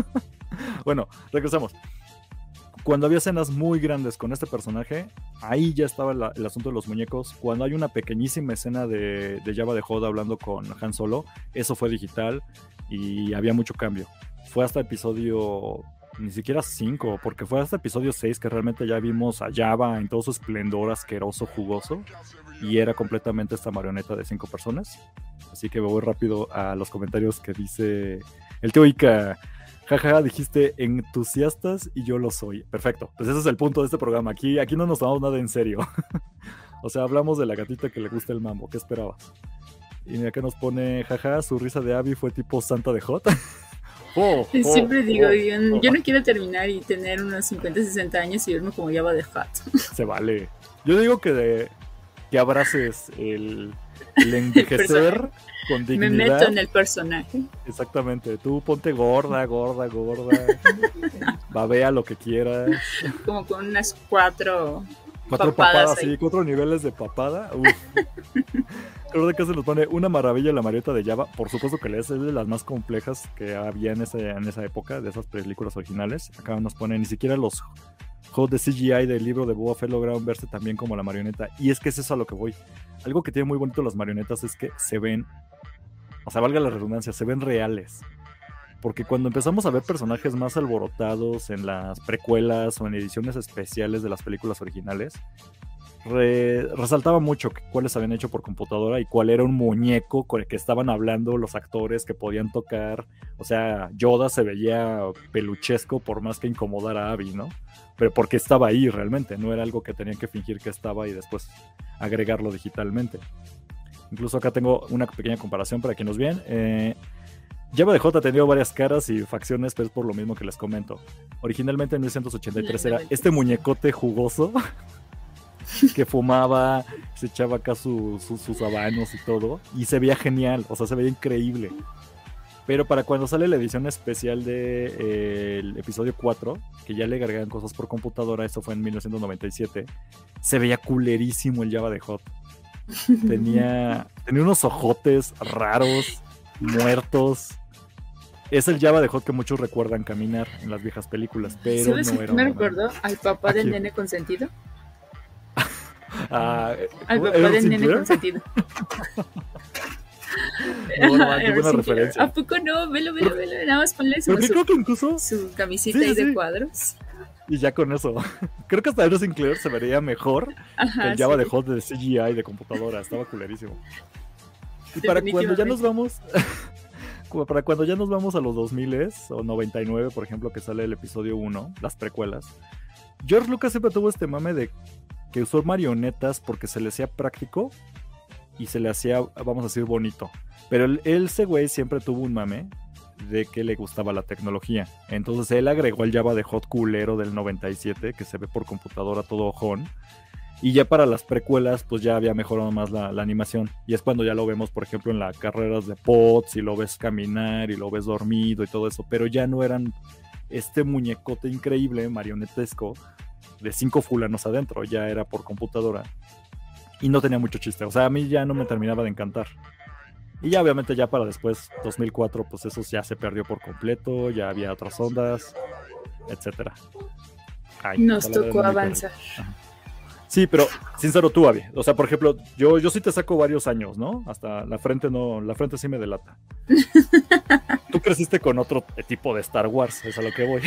Speaker 2: Bueno, regresamos. Cuando había escenas muy grandes con este personaje, ahí ya estaba la, el asunto de los muñecos. Cuando hay una pequeñísima escena de, de Java the Hutt hablando con Han Solo, eso fue digital y había mucho cambio. Fue hasta episodio... ni siquiera cinco, porque fue hasta episodio seis que realmente ya vimos a Java en todo su esplendor asqueroso, jugoso, y era completamente esta marioneta de cinco personas. Así que me voy rápido a los comentarios que dice el tío Ica. Jaja, dijiste entusiastas y yo lo soy. Perfecto, pues ese es el punto de este programa. Aquí, aquí no nos tomamos nada en serio. O sea, hablamos de la gatita que le gusta el mambo. ¿Qué esperabas? Y acá nos pone, jaja, su risa de Abby fue tipo Santa de Hot. Oh, oh,
Speaker 3: Siempre digo,
Speaker 2: oh,
Speaker 3: yo,
Speaker 2: oh.
Speaker 3: yo no quiero terminar y tener unos cincuenta, sesenta años y verme como Java the Hutt.
Speaker 2: Se vale. Yo digo que, de, que abraces el, el envejecer con dignidad.
Speaker 3: Me meto en el personaje.
Speaker 2: Exactamente. Tú ponte gorda, gorda, gorda. Babea lo que quieras.
Speaker 3: Como con unas cuatro...
Speaker 2: Cuatro papadas, papadas sí, cuatro niveles de papada. Uf. Creo que se nos pone una maravilla la marieta de Java. Por supuesto que es de las más complejas que había en, ese, en esa época, de esas películas originales. Acá nos pone, ni siquiera los juegos de C G I del libro de Boba Fett lograron verse también como la marioneta. Y es que es eso a lo que voy. Algo que tiene muy bonito las marionetas es que se ven, o sea, valga la redundancia, se ven reales. Porque cuando empezamos a ver personajes más alborotados en las precuelas o en ediciones especiales de las películas originales, re, resaltaba mucho que, cuáles habían hecho por computadora y cuál era un muñeco con el que estaban hablando los actores que podían tocar. O sea, Yoda se veía peluchesco por más que incomodara a Abby, ¿no? Pero porque estaba ahí realmente, no era algo que tenían que fingir que estaba y después agregarlo digitalmente. Incluso acá tengo una pequeña comparación para que nos vean. Eh, Java the Hutt ha tenido varias caras y facciones, pero es por lo mismo que les comento. Originalmente en mil novecientos ochenta y tres era este muñecote jugoso que fumaba, se echaba acá su, su, sus habanos y todo, y se veía genial, o sea, se veía increíble. Pero para cuando sale la edición especial del de, eh, episodio cuatro, que ya le agregan cosas por computadora, eso fue en mil novecientos noventa y siete, se veía culerísimo el Java the Hutt. Tenía, tenía unos ojotes raros, muertos. Es el Java the Hutt que muchos recuerdan caminar en las viejas películas, pero
Speaker 3: ¿sabes
Speaker 2: no era
Speaker 3: me
Speaker 2: una...
Speaker 3: recordó al papá del nene consentido?
Speaker 2: Ah,
Speaker 3: al papá del nene consentido.
Speaker 2: No, no, qué buena referencia.
Speaker 3: ¿A poco no? Velo, velo, velo. Nada más ponle su,
Speaker 2: su, creo que incluso...
Speaker 3: su camiseta
Speaker 2: sí,
Speaker 3: ahí
Speaker 2: sí.
Speaker 3: de cuadros.
Speaker 2: Y ya con eso. Creo que hasta Henry Sinclair se vería mejor
Speaker 3: Ajá,
Speaker 2: que el Java
Speaker 3: sí.
Speaker 2: the Hutt de C G I de computadora. Estaba culerísimo. Y para cuando ya nos vamos... como para cuando ya nos vamos a los dos mil o noventa y nueve, por ejemplo, que sale el episodio uno, las precuelas, George Lucas siempre tuvo este mame de que usó marionetas porque se le hacía práctico y se le hacía, vamos a decir, bonito. Pero él, ese güey siempre tuvo un mame de que le gustaba la tecnología. Entonces él agregó el Java the Hutt culero del noventa y siete, que se ve por computadora todo ojón. Y ya para las precuelas, pues ya había mejorado más la, la animación. Y es cuando ya lo vemos, por ejemplo, en las carreras de pods, y lo ves caminar, y lo ves dormido y todo eso. Pero ya no eran este muñecote increíble, marionetesco, de cinco fulanos adentro. Ya era por computadora. Y no tenía mucho chiste. O sea, a mí ya no me terminaba de encantar. Y ya obviamente ya para después, dos mil cuatro, pues eso ya se perdió por completo. Ya había otras ondas, etcétera. Ay,
Speaker 3: Nos tocó avanzar.
Speaker 2: Ajá. Sí, pero sincero tú, Abby. O sea, por ejemplo, yo, yo sí te saco varios años, ¿no? Hasta la frente no, la frente sí me delata. Tú creciste con otro tipo de Star Wars, es a lo que voy.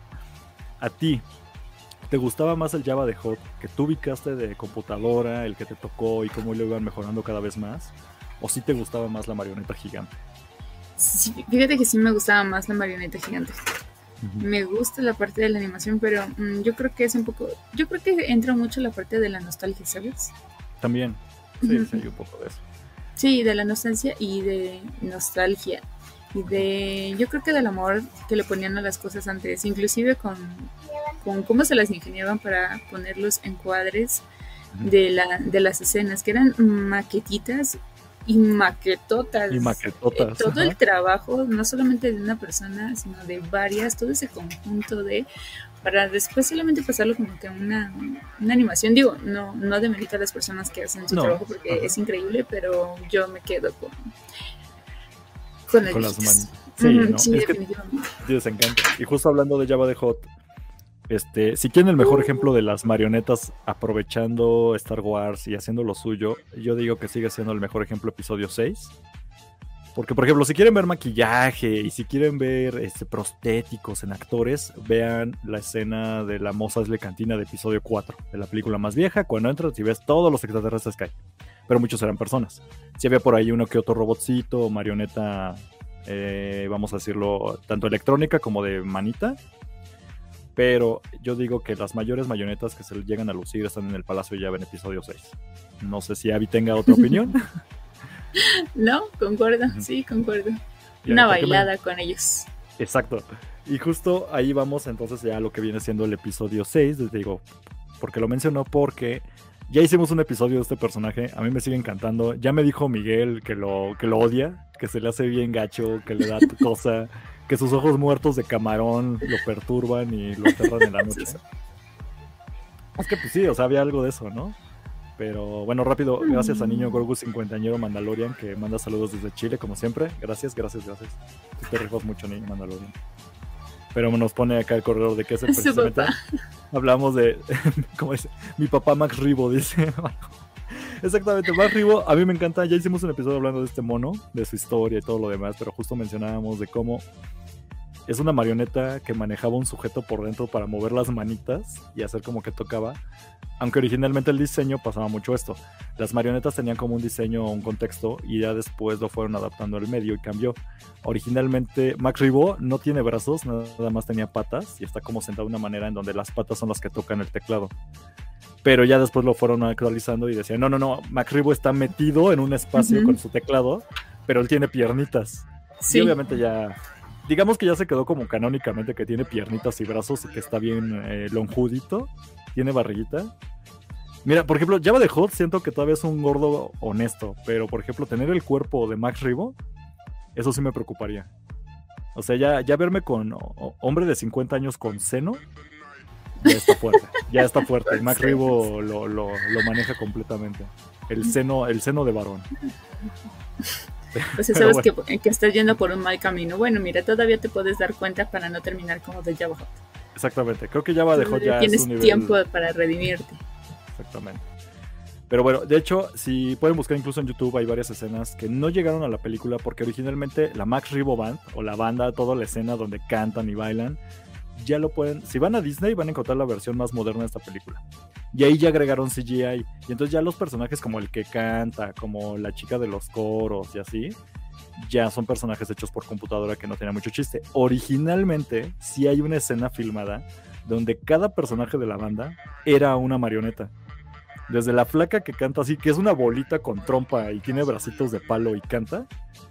Speaker 2: A ti, ¿te gustaba más el Jabba the Hutt que tú ubicaste de computadora, el que te tocó y cómo lo iban mejorando cada vez más? ¿O sí te gustaba más la marioneta gigante?
Speaker 3: Sí, fíjate que sí me gustaba más la marioneta gigante. Uh-huh. Me gusta la parte de la animación, pero mmm, yo creo que es un poco... Yo creo que entra mucho la parte de la nostalgia, ¿sabes?
Speaker 2: También, sí,
Speaker 3: Uh-huh.
Speaker 2: sí, hay un poco de eso.
Speaker 3: Sí, de la nostalgia y de nostalgia. Y de... Yo creo que del amor que le ponían a las cosas antes, inclusive con, con cómo se las ingeniaban para poner los encuadres uh-huh. de, la, de las escenas, que eran maquetitas y maquetotas.
Speaker 2: Y maquetotas.
Speaker 3: Eh, todo
Speaker 2: ajá.
Speaker 3: el trabajo, no solamente de una persona, sino de varias, todo ese conjunto de... Para después solamente pasarlo como que una, una animación. Digo, no, no demerito a las personas que hacen su no. trabajo porque ajá. es increíble, pero yo me quedo con... Con,
Speaker 2: con las manos.
Speaker 3: Sí, uh-huh, ¿no? sí es definitivamente.
Speaker 2: Que les encanta. Y justo hablando de Jabba the Hutt, este, si quieren el mejor uh. ejemplo de las marionetas aprovechando Star Wars y haciendo lo suyo, yo digo que sigue siendo el mejor ejemplo episodio seis. Porque, por ejemplo, si quieren ver maquillaje y si quieren ver este, prostéticos en actores, vean la escena de la Mos Eisley Cantina de episodio cuatro, de la película más vieja, cuando entras y ves todos los extraterrestres que hay. Pero muchos eran personas. Sí había por ahí uno que otro robotcito, marioneta, eh, vamos a decirlo, tanto electrónica como de manita. Pero yo digo que las mayores marionetas que se llegan a lucir están en el Palacio de Jabba en episodio seis. No sé si Abby tenga otra opinión.
Speaker 3: No, concuerdo, sí, concuerdo. Ya, una bailada me... con ellos.
Speaker 2: Exacto. Y justo ahí vamos entonces ya a lo que viene siendo el episodio seis. Les digo, porque lo mencionó porque ya hicimos un episodio de este personaje. A mí me sigue encantando. Ya me dijo Miguel que lo, que lo odia, que se le hace bien gacho, que le da cosa, que sus ojos muertos de camarón lo perturban y lo aterran en la noche. Sí. Es que pues sí, o sea, había algo de eso, ¿no? Pero bueno, rápido, gracias a Niño Gorgu cincuentañero Mandalorian, que manda saludos desde Chile, como siempre. Gracias, gracias, gracias. Tú te rifas mucho, Niño Mandalorian. Pero nos pone acá el corredor de que es precisamente. Hablamos de, ¿cómo dice? Mi papá Max Ribo, dice. Exactamente, Max Ribo, a mí me encanta. Ya hicimos un episodio hablando de este mono, de su historia y todo lo demás, pero justo mencionábamos de cómo es una marioneta que manejaba un sujeto por dentro para mover las manitas y hacer como que tocaba. Aunque originalmente el diseño pasaba mucho esto. Las marionetas tenían como un diseño o un contexto y ya después lo fueron adaptando al medio y cambió. Originalmente Max Ribo no tiene brazos, nada más tenía patas y está como sentado de una manera en donde las patas son las que tocan el teclado. Pero ya después lo fueron actualizando y decían, no, no, no, Max Ribo está metido en un espacio uh-huh. con su teclado, pero él tiene piernitas. Sí. Y obviamente ya... Digamos que ya se quedó como canónicamente que tiene piernitas y brazos y que está bien eh, lonjudito, tiene barriguita. Mira, por ejemplo, Jabba the Hutt siento que todavía es un gordo honesto, pero por ejemplo, tener el cuerpo de Max Ribo, eso sí me preocuparía. O sea, ya, ya verme con o, hombre de cincuenta años con seno, ya está fuerte, ya está fuerte. Y Max Ribo lo, lo, lo maneja completamente. El seno, el seno de varón.
Speaker 3: Pues sabes bueno. que, que estás yendo por un mal camino. Bueno, mira, todavía te puedes dar cuenta para no terminar como de Jabba Hutt.
Speaker 2: Exactamente, creo que Jabba the Hutt ya
Speaker 3: tienes
Speaker 2: es un nivel...
Speaker 3: tiempo para redimirte.
Speaker 2: Exactamente. Pero bueno, de hecho, si pueden buscar incluso en YouTube hay varias escenas que no llegaron a la película porque originalmente la Max Ribo Band o la banda, toda la escena donde cantan y bailan, ya lo pueden... Si van a Disney van a encontrar la versión más moderna de esta película. Y ahí ya agregaron C G I. Y entonces ya los personajes como el que canta, como la chica de los coros y así, ya son personajes hechos por computadora que no tenían mucho chiste. Originalmente sí hay una escena filmada donde cada personaje de la banda era una marioneta. Desde la flaca que canta así, que es una bolita con trompa y tiene bracitos de palo y canta,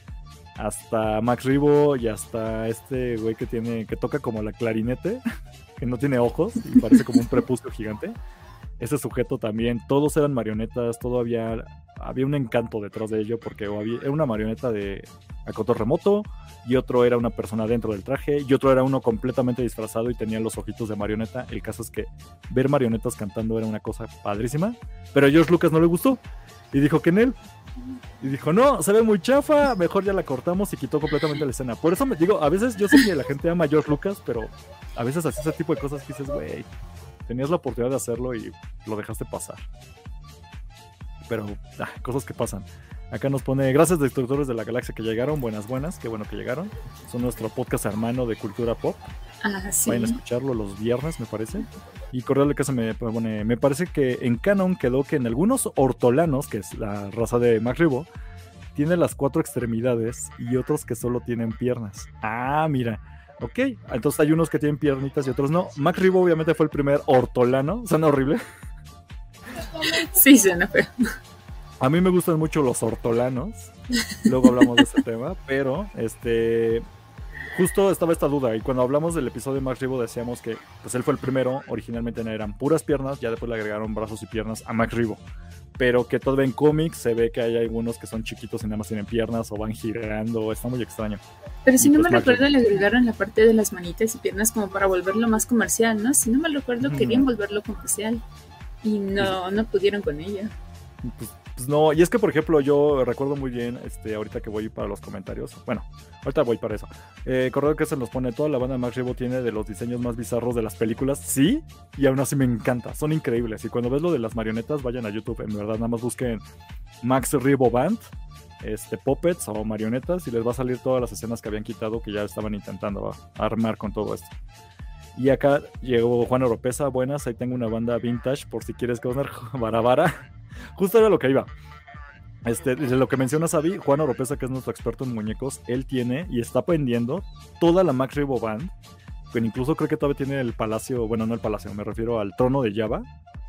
Speaker 2: hasta Max Ribo y hasta este güey que tiene, que toca como la clarinete, que no tiene ojos y parece como un prepucio gigante. Ese sujeto también, todos eran marionetas, todo había, había un encanto detrás de ello, porque había, era una marioneta de a control remoto, y otro era una persona dentro del traje, y otro era uno completamente disfrazado y tenía los ojitos de marioneta. El caso es que ver marionetas cantando era una cosa padrísima, pero a George Lucas no le gustó, y dijo que en él, y dijo, no, se ve muy chafa, mejor ya la cortamos, y quitó completamente la escena. Por eso me digo, a veces yo sé que la gente ama a George Lucas, pero a veces hace ese tipo de cosas que dices, güey, Tenías la oportunidad de hacerlo y lo dejaste pasar. Pero, ah, cosas que pasan. Acá nos pone, gracias Destructores de la Galaxia que llegaron, buenas, buenas, qué bueno que llegaron. Son nuestro podcast hermano de cultura pop.
Speaker 3: Ah, sí.
Speaker 2: Vayan a escucharlo los viernes, me parece. Y Correo de Casa me pone, me parece que en canon quedó que en algunos ortolanos, que es la raza de Max Rebo, tiene las cuatro extremidades y otros que solo tienen piernas. Ah, mira. Ok, entonces hay unos que tienen piernitas y otros no. Max Rebo obviamente fue el primer ortolano. ¿Suena horrible?
Speaker 3: Sí, suena feo.
Speaker 2: A mí me gustan mucho los ortolanos. Luego hablamos de ese tema. Pero, este... justo estaba esta duda. Y cuando hablamos del episodio de Max Rebo decíamos que pues él fue el primero. Originalmente eran puras piernas. Ya después le agregaron brazos y piernas a Max Rebo. Pero que todavía en cómics se ve que hay algunos que son chiquitos y nada más tienen piernas o van girando. Está muy extraño.
Speaker 3: Pero si
Speaker 2: y
Speaker 3: no
Speaker 2: pues
Speaker 3: me
Speaker 2: Max
Speaker 3: recuerdo,
Speaker 2: Rebo.
Speaker 3: le agregaron la parte de las manitas y piernas como para volverlo más comercial, ¿no? Si no me recuerdo,
Speaker 2: Mm.
Speaker 3: querían volverlo comercial. Y no, no pudieron con ella.
Speaker 2: Pues, pues no, y es que por ejemplo yo recuerdo muy bien, este, ahorita que voy para los comentarios, bueno, ahorita voy para eso. Eh, Correo que se nos pone, toda la banda de Max Rebo tiene de los diseños más bizarros de las películas, sí, y aún así me encanta, son increíbles. Y cuando ves lo de las marionetas, vayan a YouTube, en verdad, nada más busquen Max Rebo Band, este, puppets o marionetas, y les va a salir todas las escenas que habían quitado que ya estaban intentando armar con todo esto. Y acá llegó Juan Oropesa, buenas, ahí tengo una banda vintage por si quieres conocer, Barabara. Justo era lo que iba. Este, de lo que menciona Sabi, Juan Oropesa, que es nuestro experto en muñecos, él tiene y está vendiendo toda la Max Rebo Band, que incluso creo que todavía tiene el palacio, bueno, no el palacio, me refiero al trono de Java.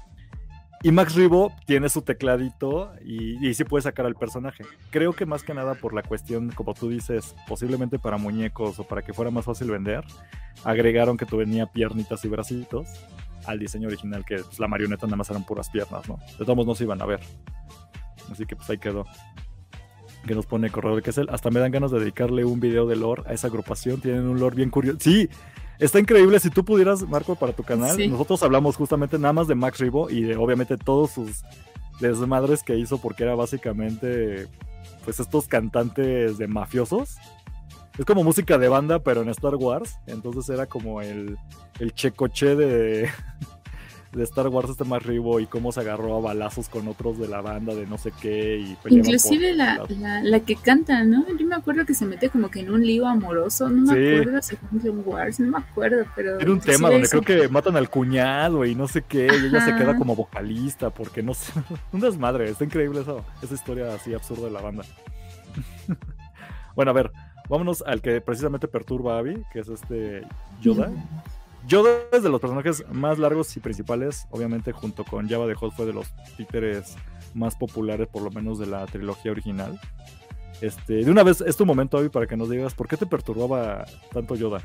Speaker 2: Y Max Rebo tiene su tecladito y, y sí puede sacar al personaje. Creo que más que nada por la cuestión, como tú dices, posiblemente para muñecos o para que fuera más fácil vender, agregaron que tenía piernitas y bracitos al diseño original, que pues, la marioneta nada más eran puras piernas, ¿no? De todos modos no se iban a ver. Así que pues ahí quedó. Que nos pone Correo de Kessel. Hasta me dan ganas de dedicarle un video de lore a esa agrupación. Tienen un lore bien curioso. Sí, está increíble. Si tú pudieras, Marco, para tu canal, sí. Nosotros hablamos justamente nada más de Max Rebo y de obviamente todos sus desmadres que hizo, porque era básicamente pues estos cantantes de mafiosos. Es como música de banda, pero en Star Wars. Entonces era como el, el checoche de, de Star Wars, este Max Rebo, y cómo se agarró a balazos con otros de la banda de no sé qué. Y
Speaker 3: inclusive la, la, la que canta, ¿no? Yo me acuerdo que se mete como que en un lío amoroso. No me sí. acuerdo si fue en Clone Wars, no me acuerdo, pero...
Speaker 2: Era un tema donde eso... creo que matan al cuñado y no sé qué. Ajá. Y ella se queda como vocalista porque no sé... Un desmadre, está increíble eso, esa historia así absurda de la banda. Bueno, a ver... Vámonos al que precisamente perturba a Abby, que es este Yoda. Yoda es de los personajes más largos y principales, obviamente junto con Jabba the Hutt fue de los títeres más populares, por lo menos de la trilogía original. Este, de una vez, es tu momento, Abby, para que nos digas, ¿por qué te perturbaba tanto Yoda?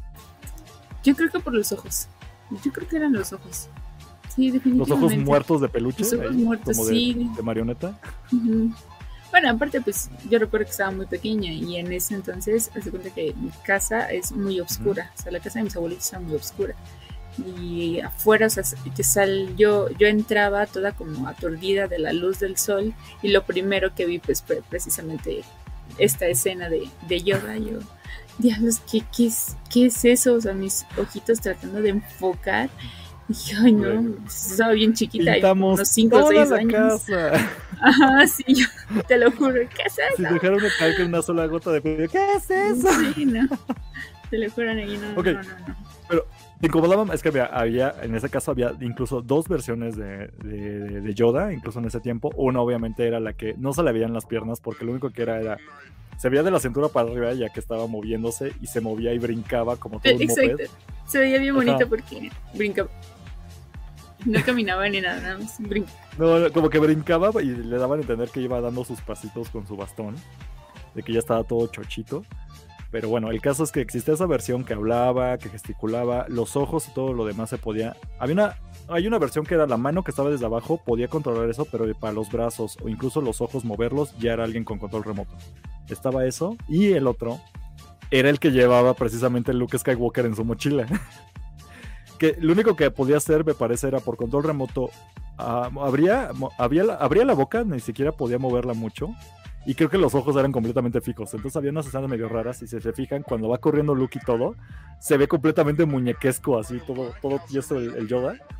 Speaker 3: Yo creo que por los ojos. Yo creo que eran los ojos. Sí, definitivamente.
Speaker 2: Los ojos muertos de peluche.
Speaker 3: Los ojos
Speaker 2: ahí,
Speaker 3: muertos,
Speaker 2: como
Speaker 3: sí.
Speaker 2: De, de marioneta.
Speaker 3: Uh-huh. Bueno, aparte, pues yo recuerdo que estaba muy pequeña y en ese entonces, se cuenta que mi casa es muy oscura, o sea, la casa de mis abuelitos era muy oscura. Y afuera, o sea, te sal, yo, yo entraba toda como aturdida de la luz del sol y lo primero que vi, pues, fue precisamente esta escena de, de Yoda. Yo, diablos, ¿qué, qué, es, ¿qué es eso? O sea, mis ojitos tratando de enfocar. Y yo, ay, no, estaba bien chiquita,
Speaker 2: pintamos
Speaker 3: unos cinco o seis años.
Speaker 2: Casa.
Speaker 3: Ajá, sí, yo te lo juro, ¿qué es eso?
Speaker 2: Si dejaron de caer con una sola gota de pedo, ¿qué es eso?
Speaker 3: Sí, no, te lo juro, ahí no,
Speaker 2: okay.
Speaker 3: no, no, no.
Speaker 2: Pero te incomodaba, es que había, había, en ese caso había incluso dos versiones de, de, de Yoda, incluso en ese tiempo. Una obviamente era la que no se le veían las piernas, porque lo único que era era... Se veía de la cintura para arriba ya que estaba moviéndose y se movía y brincaba como todo un
Speaker 3: Exacto.
Speaker 2: moped.
Speaker 3: Se veía bien bonito. Ajá. Porque brincaba. No caminaba ni nada, nada más brincaba.
Speaker 2: No, como que brincaba y le daban a entender que iba dando sus pasitos con su bastón, de que ya estaba todo chochito. Pero bueno, el caso es que existe esa versión que hablaba, que gesticulaba, los ojos y todo lo demás se podía... Había una, hay una versión que era la mano que estaba desde abajo, podía controlar eso, pero para los brazos o incluso los ojos moverlos ya era alguien con control remoto. Estaba eso, y el otro era el que llevaba precisamente Luke Skywalker en su mochila. Que lo único que podía hacer, me parece, era por control remoto. Uh, abría, abría, la, abría la boca, ni siquiera podía moverla mucho. Y creo que los ojos eran completamente fijos. Entonces había unas escenas medio raras. Y si se fijan, cuando va corriendo Luke y todo, se ve completamente muñequesco, así, todo, todo tieso el, el Yoda.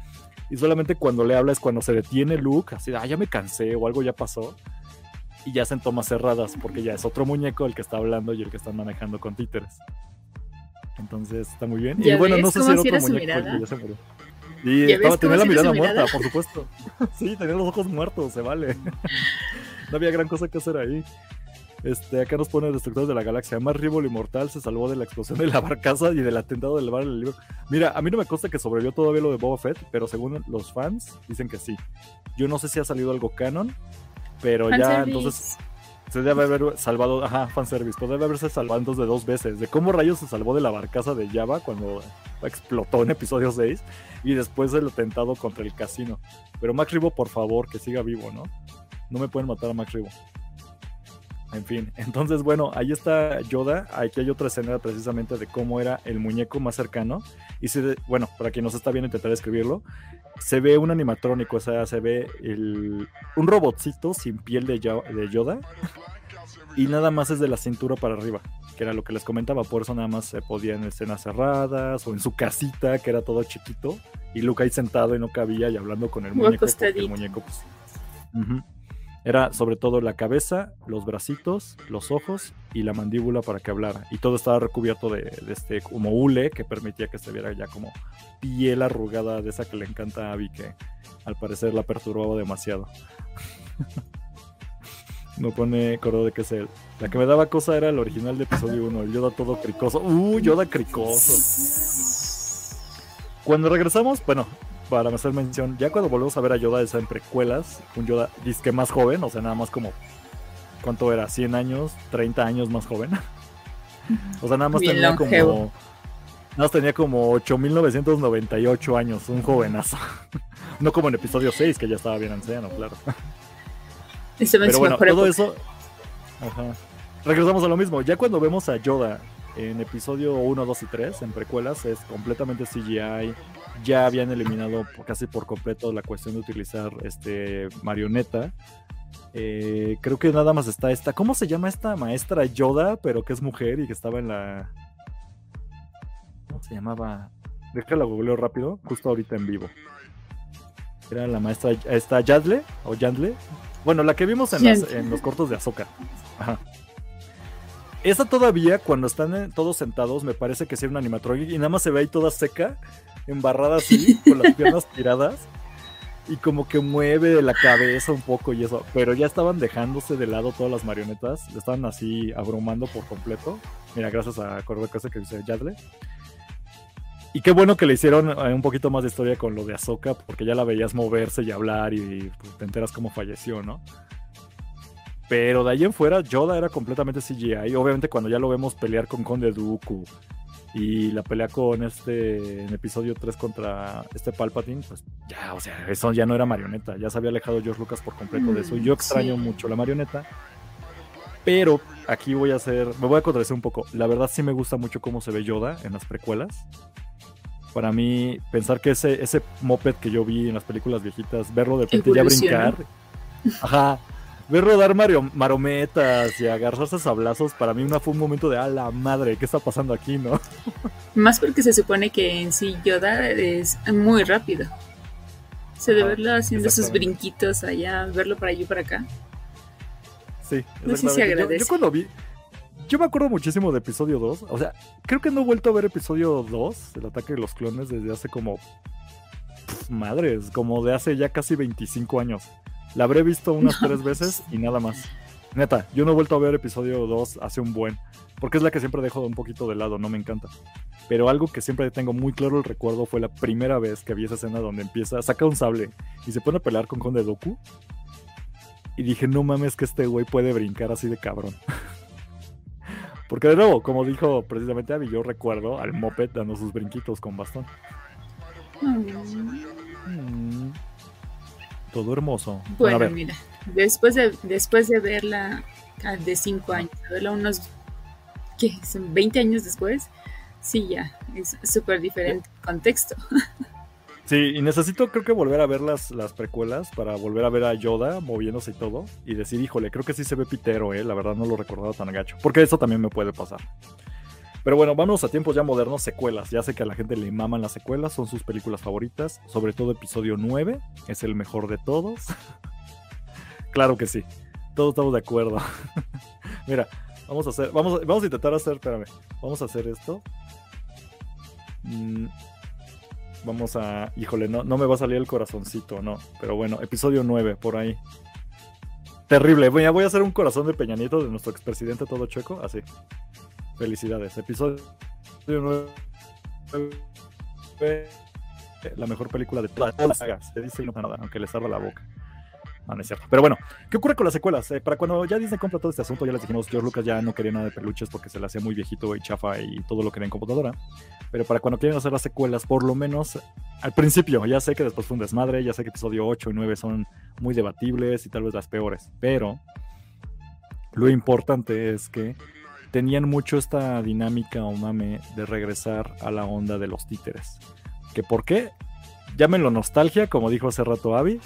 Speaker 2: y solamente cuando le habla es cuando se detiene Luke, así de, ah, ya me cansé o algo ya pasó, y ya hacen tomas cerradas, porque ya es otro muñeco el que está hablando y el que están manejando con títeres. Entonces está muy bien. Y bueno, no sé si era otro muñeco que ya se murió. Y estaba, tenía la mirada muerta, mirada? Por supuesto. Sí, tenía los ojos muertos, se vale. No había gran cosa que hacer ahí. Este, acá nos pone Destructores de la Galaxia. Más Rivol Inmortal se salvó de la explosión de la barcaza y del atentado del bar en el libro. Mira, a mí no me consta que sobrevivió todavía lo de Boba Fett, pero según los fans dicen que sí. Yo no sé si ha salido algo canon, pero fan ya service. Entonces se debe haber salvado, ajá, fanservice, pero debe haberse salvado entonces de dos veces. De cómo rayos se salvó de la barcaza de Jabba cuando explotó en episodio seis y después del atentado contra el casino. Pero Max Rebo, por favor, que siga vivo, ¿no? No me pueden matar a Max Rebo. En fin, entonces bueno, ahí está Yoda. Aquí hay otra escena precisamente de cómo era el muñeco más cercano. Y se, bueno, para quien nos está viendo, intentar escribirlo. Se ve un animatrónico, o sea, se ve el, un robotcito sin piel de, de Yoda. Y nada más es de la cintura para arriba, que era lo que les comentaba. Por eso nada más se podía en escenas cerradas o en su casita, que era todo chiquito. Y Luke ahí sentado y no cabía y hablando con el muñeco. Porque el muñeco, pues, uh-huh. Era sobre todo la cabeza, los bracitos, los ojos y la mandíbula para que hablara. Y todo estaba recubierto de, de este como hule que permitía que se viera ya como piel arrugada de esa que le encanta a Abby, que al parecer la perturbaba demasiado. Me pone coro de que es él. La que me daba cosa era el original de episodio uno, el Yoda todo cricoso. ¡Uh, Yoda cricoso! Cuando regresamos, bueno, para hacer mención, ya cuando volvemos a ver a Yoda esa en precuelas, un Yoda disque más joven, o sea, nada más como, ¿cuánto era? ¿cien años? ¿treinta años más joven? O sea, nada más Bien tenía longevo. como... Nada más tenía como ocho mil novecientos noventa y ocho años, un jovenazo. No como en episodio seis, que ya estaba bien anciano, claro. Pero bueno, todo época. eso... Ajá. Regresamos a lo mismo, ya cuando vemos a Yoda en episodio uno, dos y tres, en precuelas, es completamente C G I. Ya habían eliminado casi por completo la cuestión de utilizar este marioneta. Eh, creo que nada más está esta. ¿Cómo se llama esta maestra Yoda? Pero que es mujer y que estaba en la... ¿Cómo se llamaba? Déjala googleo rápido, justo ahorita en vivo. Era la maestra... ¿Esta Yadle? ¿O Yandle? Bueno, la que vimos en, las, en los cortos de Ahsoka. Ajá. Esa todavía, cuando están en, todos sentados, me parece que sí era una animatronic y nada más se ve ahí toda seca, embarrada así, con las piernas tiradas, y como que mueve la cabeza un poco y eso, pero ya estaban dejándose de lado todas las marionetas, estaban así abrumando por completo. Mira, gracias a Correo Casa que dice Yadle. Y qué bueno que le hicieron un poquito más de historia con lo de Ahsoka, porque ya la veías moverse y hablar y pues, te enteras cómo falleció, ¿no? Pero de ahí en fuera, Yoda era completamente C G I. Obviamente cuando ya lo vemos pelear con Conde Dooku y la pelea con este en episodio tres contra este Palpatine, pues ya, o sea, eso ya no era marioneta. Ya se había alejado George Lucas por completo de eso. Yo extraño sí. mucho la marioneta. Pero aquí voy a hacer, me voy a contradecir un poco. La verdad sí me gusta mucho cómo se ve Yoda en las precuelas. Para mí, pensar que ese, ese moped que yo vi en las películas viejitas, verlo de repente ya brincar. Ajá. Ver rodar Mario, marometas y agarrarse a sablazos, para mí una fue un momento de, ¡a la madre! ¿Qué está pasando aquí, no?
Speaker 3: Más porque se supone que en sí Yoda es muy rápido. O sea, de verlo haciendo sus brinquitos allá, verlo para allá y para acá.
Speaker 2: Sí,
Speaker 3: no sé si agradece.
Speaker 2: Yo, yo cuando vi, yo me acuerdo muchísimo de episodio dos. O sea, creo que no he vuelto a ver episodio dos, el ataque de los clones, desde hace como... Pff, madres, como de hace ya casi veinticinco años. La habré visto unas no. tres veces y nada más. Neta, yo no he vuelto a ver episodio dos hace un buen. Porque es la que siempre dejo un poquito de lado, no me encanta. Pero algo que siempre tengo muy claro el recuerdo fue la primera vez que vi esa escena donde empieza, saca un sable y se pone a pelear con Conde Dooku. Y dije, no mames que este güey puede brincar así de cabrón. Porque de nuevo, como dijo precisamente Abby, yo recuerdo al moped dando sus brinquitos con bastón. Mm. Todo hermoso.
Speaker 3: Bueno, bueno mira, después de, después de verla de cinco años, verla unos, ¿qué? Son veinte años después, sí, ya, es súper diferente el contexto.
Speaker 2: Sí, y necesito creo que volver a ver las, las precuelas para volver a ver a Yoda moviéndose y todo, y decir, híjole, creo que sí se ve pitero, eh, la verdad no lo recordaba tan gacho, porque eso también me puede pasar. Pero bueno, vamos a tiempos ya modernos, secuelas. Ya sé que a la gente le maman las secuelas, son sus películas favoritas. Sobre todo episodio nueve, es el mejor de todos. Claro que sí, todos estamos de acuerdo. Mira, vamos a hacer, vamos, vamos a intentar hacer, espérame, vamos a hacer esto. Mm, vamos a, híjole, no, no me va a salir el corazoncito, no. Pero bueno, episodio nueve, por ahí. Terrible, voy a, voy a hacer un corazón de Peña Nieto, de nuestro expresidente todo chueco, así. Felicidades, episodio nueve, la mejor película de todas las sagas. Se dice y no pasa nada, aunque les arda la boca. No, no es cierto. Pero bueno, ¿qué ocurre con las secuelas? Eh, para cuando ya Disney compra todo este asunto, ya les dijimos, George Lucas ya no quería nada de peluches porque se le hacía muy viejito y chafa y todo lo quería en computadora. Pero para cuando quieren hacer las secuelas, por lo menos al principio, ya sé que después fue un desmadre, ya sé que episodio ocho y nueve son muy debatibles y tal vez las peores, pero lo importante es que tenían mucho esta dinámica o mame de regresar a la onda de los títeres. ¿Que por qué? Llámenlo nostalgia, como dijo hace rato Abby.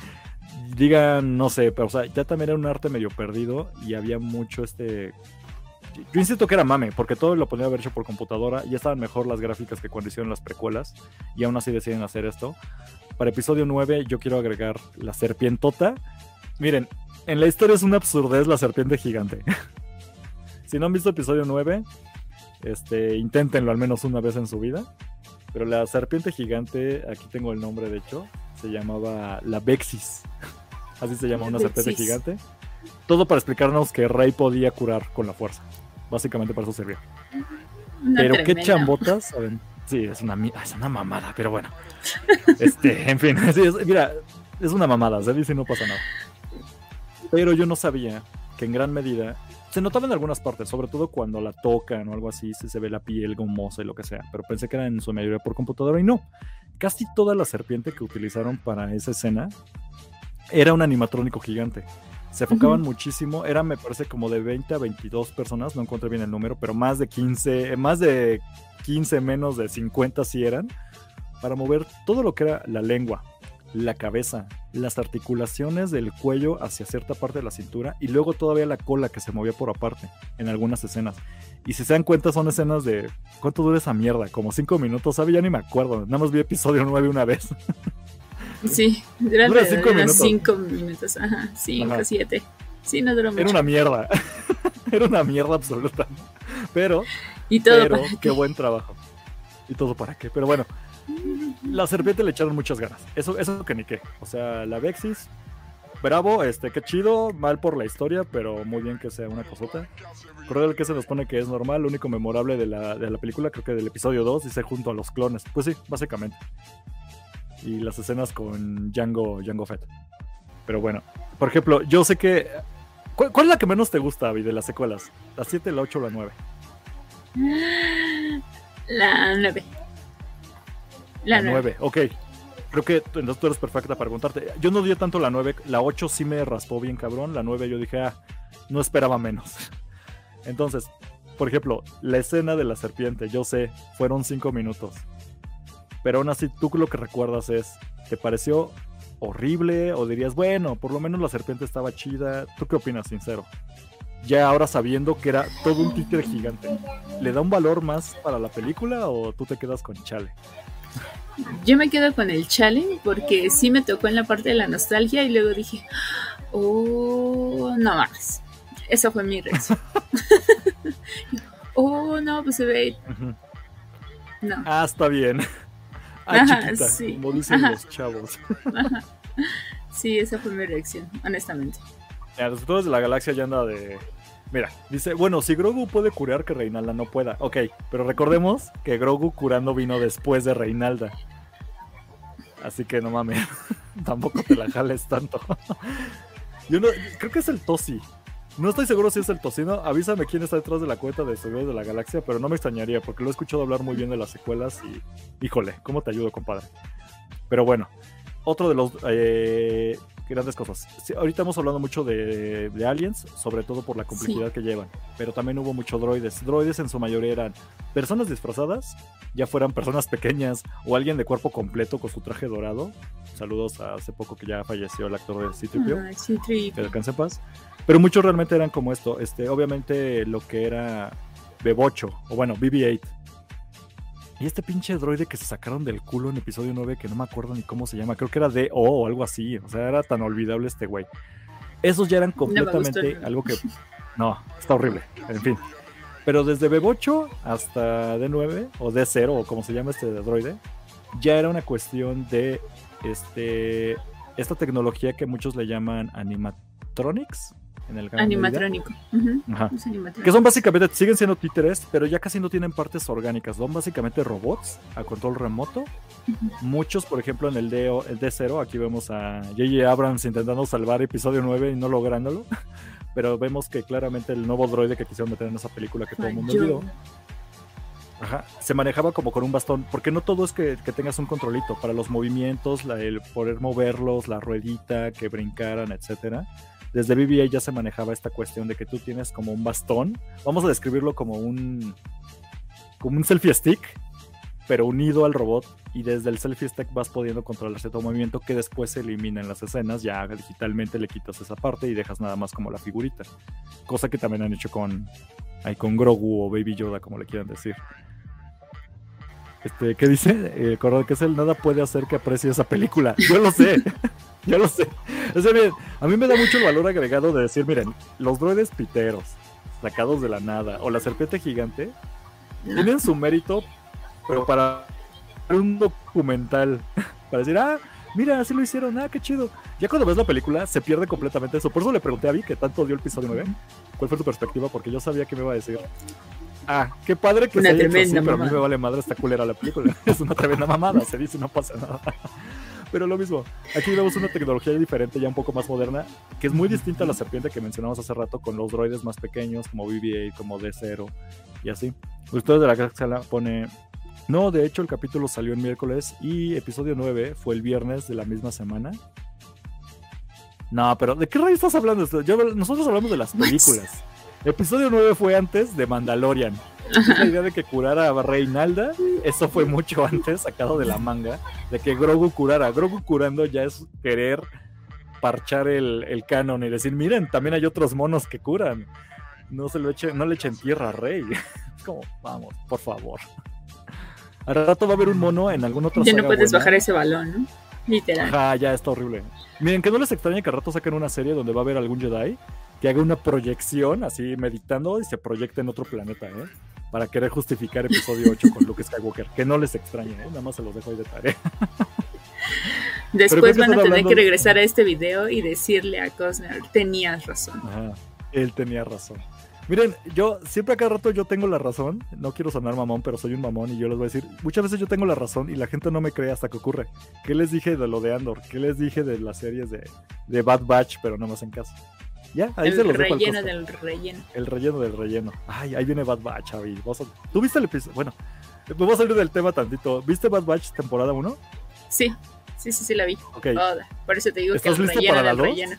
Speaker 2: Digan, no sé, pero o sea, ya también era un arte medio perdido y había mucho este... Yo insisto que era mame, porque todo lo podía haber hecho por computadora y estaban mejor las gráficas que cuando hicieron las precuelas y aún así deciden hacer esto. Para episodio nueve yo quiero agregar la serpientota. Miren, en la historia es una absurdez la serpiente gigante. Si no han visto episodio nueve, este, inténtenlo al menos una vez en su vida. Pero la serpiente gigante, aquí tengo el nombre de hecho, se llamaba la Vexis. Así se llama, una serpiente gigante. Todo para explicarnos que Rey podía curar con la fuerza. Básicamente para eso servía.
Speaker 3: Una
Speaker 2: pero
Speaker 3: tremenda.
Speaker 2: qué chambotas. ¿Saben? Sí, es una, es una mamada, pero bueno. Este, en fin, sí, es, mira, es una mamada, se dice y no pasa nada. Pero yo no sabía que en gran medida se notaba en algunas partes, sobre todo cuando la tocan o algo así, se, se ve la piel gomosa y lo que sea. Pero pensé que era en su mayoría por computadora y no. Casi toda la serpiente que utilizaron para esa escena era un animatrónico gigante. Se enfocaban uh-huh. muchísimo, era me parece como de veinte a veintidós personas, no encontré bien el número, pero más de quince, más de quince, menos de cincuenta sí eran, para mover todo lo que era la lengua, la cabeza, las articulaciones del cuello hacia cierta parte de la cintura y luego todavía la cola que se movía por aparte en algunas escenas. Y si se dan cuenta son escenas de... ¿Cuánto dura esa mierda? Como cinco minutos, ¿sabe? Ya ni me acuerdo, nada más vi episodio nueve una vez.
Speaker 3: Sí, dura,
Speaker 2: dura cinco minutos.
Speaker 3: cinco minutos, ajá, cinco, siete. Sí, no duró mucho.
Speaker 2: Era una mierda, era una mierda absoluta. Pero,
Speaker 3: ¿Y todo
Speaker 2: pero
Speaker 3: para
Speaker 2: qué?
Speaker 3: qué?
Speaker 2: Buen trabajo. ¿Y todo para qué? Pero bueno, la serpiente le echaron muchas ganas. Eso, eso que ni qué. O sea, la Vexis, bravo, este, qué chido, mal por la historia, pero muy bien que sea una cosota. Cruel que se nos pone que es normal, lo único memorable de la, de la película, creo que del episodio dos, dice junto a los clones. Pues sí, básicamente. Y las escenas con Django, Django Fett. Pero bueno, por ejemplo, yo sé que... ¿Cuál, cuál es la que menos te gusta, Abby, de las secuelas? ¿La siete, la ocho o la nueve?
Speaker 3: La nueve. La,
Speaker 2: la nueve, ok. Creo que entonces tú eres perfecta para preguntarte. Yo no di tanto la nueve, la ocho sí me raspó bien cabrón. La nueve yo dije, ah, no esperaba menos. Entonces, por ejemplo, la escena de la serpiente, yo sé, fueron cinco minutos. Pero aún así, tú lo que recuerdas es, ¿te pareció horrible? O dirías, bueno, por lo menos la serpiente estaba chida. ¿Tú qué opinas, sincero? Ya ahora sabiendo que era todo un títere gigante, ¿le da un valor más para la película o tú te quedas con chale?
Speaker 3: Yo me quedo con el challenge porque sí me tocó en la parte de la nostalgia y luego dije, oh, no mames. Esa fue mi reacción. Oh, no, pues se ve.
Speaker 2: Uh-huh.
Speaker 3: No.
Speaker 2: Ah, está bien. Ah,
Speaker 3: ajá,
Speaker 2: chiquita,
Speaker 3: sí.
Speaker 2: Como dicen
Speaker 3: Ajá.
Speaker 2: los chavos.
Speaker 3: Ajá. Sí, esa fue mi reacción, honestamente.
Speaker 2: Ya, los futuros de la galaxia ya anda de... Mira, dice, bueno, si Grogu puede curar que Reinalda no pueda. Ok, pero recordemos que Grogu curando vino después de Reinalda. Así que no mames, tampoco te la jales tanto. Yo no, creo que es el Tosi. No estoy seguro si es el Tocino. Avísame quién está detrás de la cuenta de Seguidores de la Galaxia, pero no me extrañaría porque lo he escuchado hablar muy bien de las secuelas y, híjole, ¿cómo te ayudo, compadre? Pero bueno, otro de los eh, grandes cosas. Sí, ahorita hemos hablado mucho de, de Aliens, sobre todo por la complejidad sí. que llevan, pero también hubo muchos droides. Droides en su mayoría eran personas disfrazadas, ya fueran personas pequeñas o alguien de cuerpo completo con su traje dorado. Saludos a hace poco que ya falleció el actor de C tres P O.
Speaker 3: Ah, C tres P O.
Speaker 2: Que descanse en paz. Pero muchos realmente eran como esto. Este, obviamente lo que era Bebocho, o bueno, B B ocho. Y este pinche droide que se sacaron del culo en episodio nueve, que no me acuerdo ni cómo se llama, creo que era D O o algo así, o sea, era tan olvidable este güey. Esos ya eran completamente
Speaker 3: no
Speaker 2: algo que... No, está horrible, en fin. Pero desde Bebocho hasta D nueve, o D cero, o como se llama este droide, ya era una cuestión de este esta tecnología que muchos le llaman animatronics. En el
Speaker 3: animatrónico. Uh-huh.
Speaker 2: Ajá. Que son básicamente, siguen siendo títeres, pero ya casi no tienen partes orgánicas. Son básicamente robots a control remoto. Uh-huh. Muchos, por ejemplo, en el D, el D cero, aquí vemos a J J Abrams intentando salvar episodio nueve y no lográndolo. Pero vemos que claramente el nuevo droide que quisieron meter en esa película que todo el mundo olvidó, ajá, se manejaba como con un bastón, porque no todo es que, que tengas un controlito. Para los movimientos, la, el poder moverlos, la ruedita, que brincaran, etcétera. Desde B B ocho ya se manejaba esta cuestión de que tú tienes como un bastón, vamos a describirlo como un como un selfie stick, pero unido al robot, y desde el selfie stick vas pudiendo controlar cierto movimiento que después se elimina en las escenas. Ya digitalmente le quitas esa parte y dejas nada más como la figurita, cosa que también han hecho con, ahí con Grogu o Baby Yoda, como le quieran decir. Este, ¿qué dice? Eh, que es el nada puede hacer que aprecie esa película. Yo lo sé, yo lo sé. O sea, miren, a mí me da mucho el valor agregado de decir, miren, los droides piteros, sacados de la nada, o la serpiente gigante, tienen su mérito, pero para un documental, para decir, ah, mira, así lo hicieron, ah, qué chido. Ya cuando ves la película, se pierde completamente eso. Por eso le pregunté a Vi, que tanto dio el episodio nueve, ¿cuál fue tu perspectiva? Porque yo sabía que me iba a decir... Ah, qué padre que
Speaker 3: una
Speaker 2: se haya hecho así,
Speaker 3: mamada.
Speaker 2: pero a mí me vale madre esta culera la película. Es una tremenda mamada, se dice, no pasa nada. Pero lo mismo, aquí vemos una tecnología diferente, ya un poco más moderna, que es muy distinta a la serpiente que mencionamos hace rato, con los droides más pequeños, como B B ocho, como D cero, y así. Ustedes de la Galaxia la pone... No, de hecho el capítulo salió el miércoles y episodio nueve fue el viernes de la misma semana. No, pero ¿de qué rayos estás hablando? Yo, nosotros hablamos de las películas. Episodio nueve fue antes de Mandalorian. La idea de que curara a Reinalda, eso fue mucho antes, sacado de la manga, de que Grogu curara. Grogu curando ya es querer parchar el, el canon y decir, miren, también hay otros monos que curan. No se lo echen, no le echen tierra a Rey. Es como, vamos, por favor. Al rato va a haber un mono en algún otro.
Speaker 3: Ya no puedes buena. Bajar ese balón, ¿no? Literal.
Speaker 2: Ajá, ya está horrible. Miren, que no les extraña que al rato saquen una serie donde va a haber algún Jedi que haga una proyección así meditando y se proyecte en otro planeta, ¿eh? Para querer justificar episodio ocho con Luke Skywalker. Que no les extrañe, ¿eh? Nada más se los dejo ahí de tarea.
Speaker 3: Después van a tener hablando... que regresar a este video y decirle a Costner, tenías razón.
Speaker 2: Ajá, él tenía razón. Miren, yo siempre a cada rato yo tengo la razón. No quiero sonar mamón, pero soy un mamón y yo les voy a decir, muchas veces yo tengo la razón y la gente no me cree hasta que ocurre. ¿Qué les dije de lo de Andor? ¿Qué les dije de las series de, de Bad Batch? Pero no me hacen caso. Ya, ahí
Speaker 3: el
Speaker 2: se los dejo al
Speaker 3: relleno del relleno.
Speaker 2: El relleno del relleno. Ay, ahí viene Bad Batch, Javi. A... ¿Tú viste el episodio? Bueno, vamos a salir del tema tantito. ¿Viste Bad Batch temporada uno?
Speaker 3: Sí, sí, sí, sí la vi.
Speaker 2: Okay.
Speaker 3: Toda. Por eso te digo que el relleno para del relleno.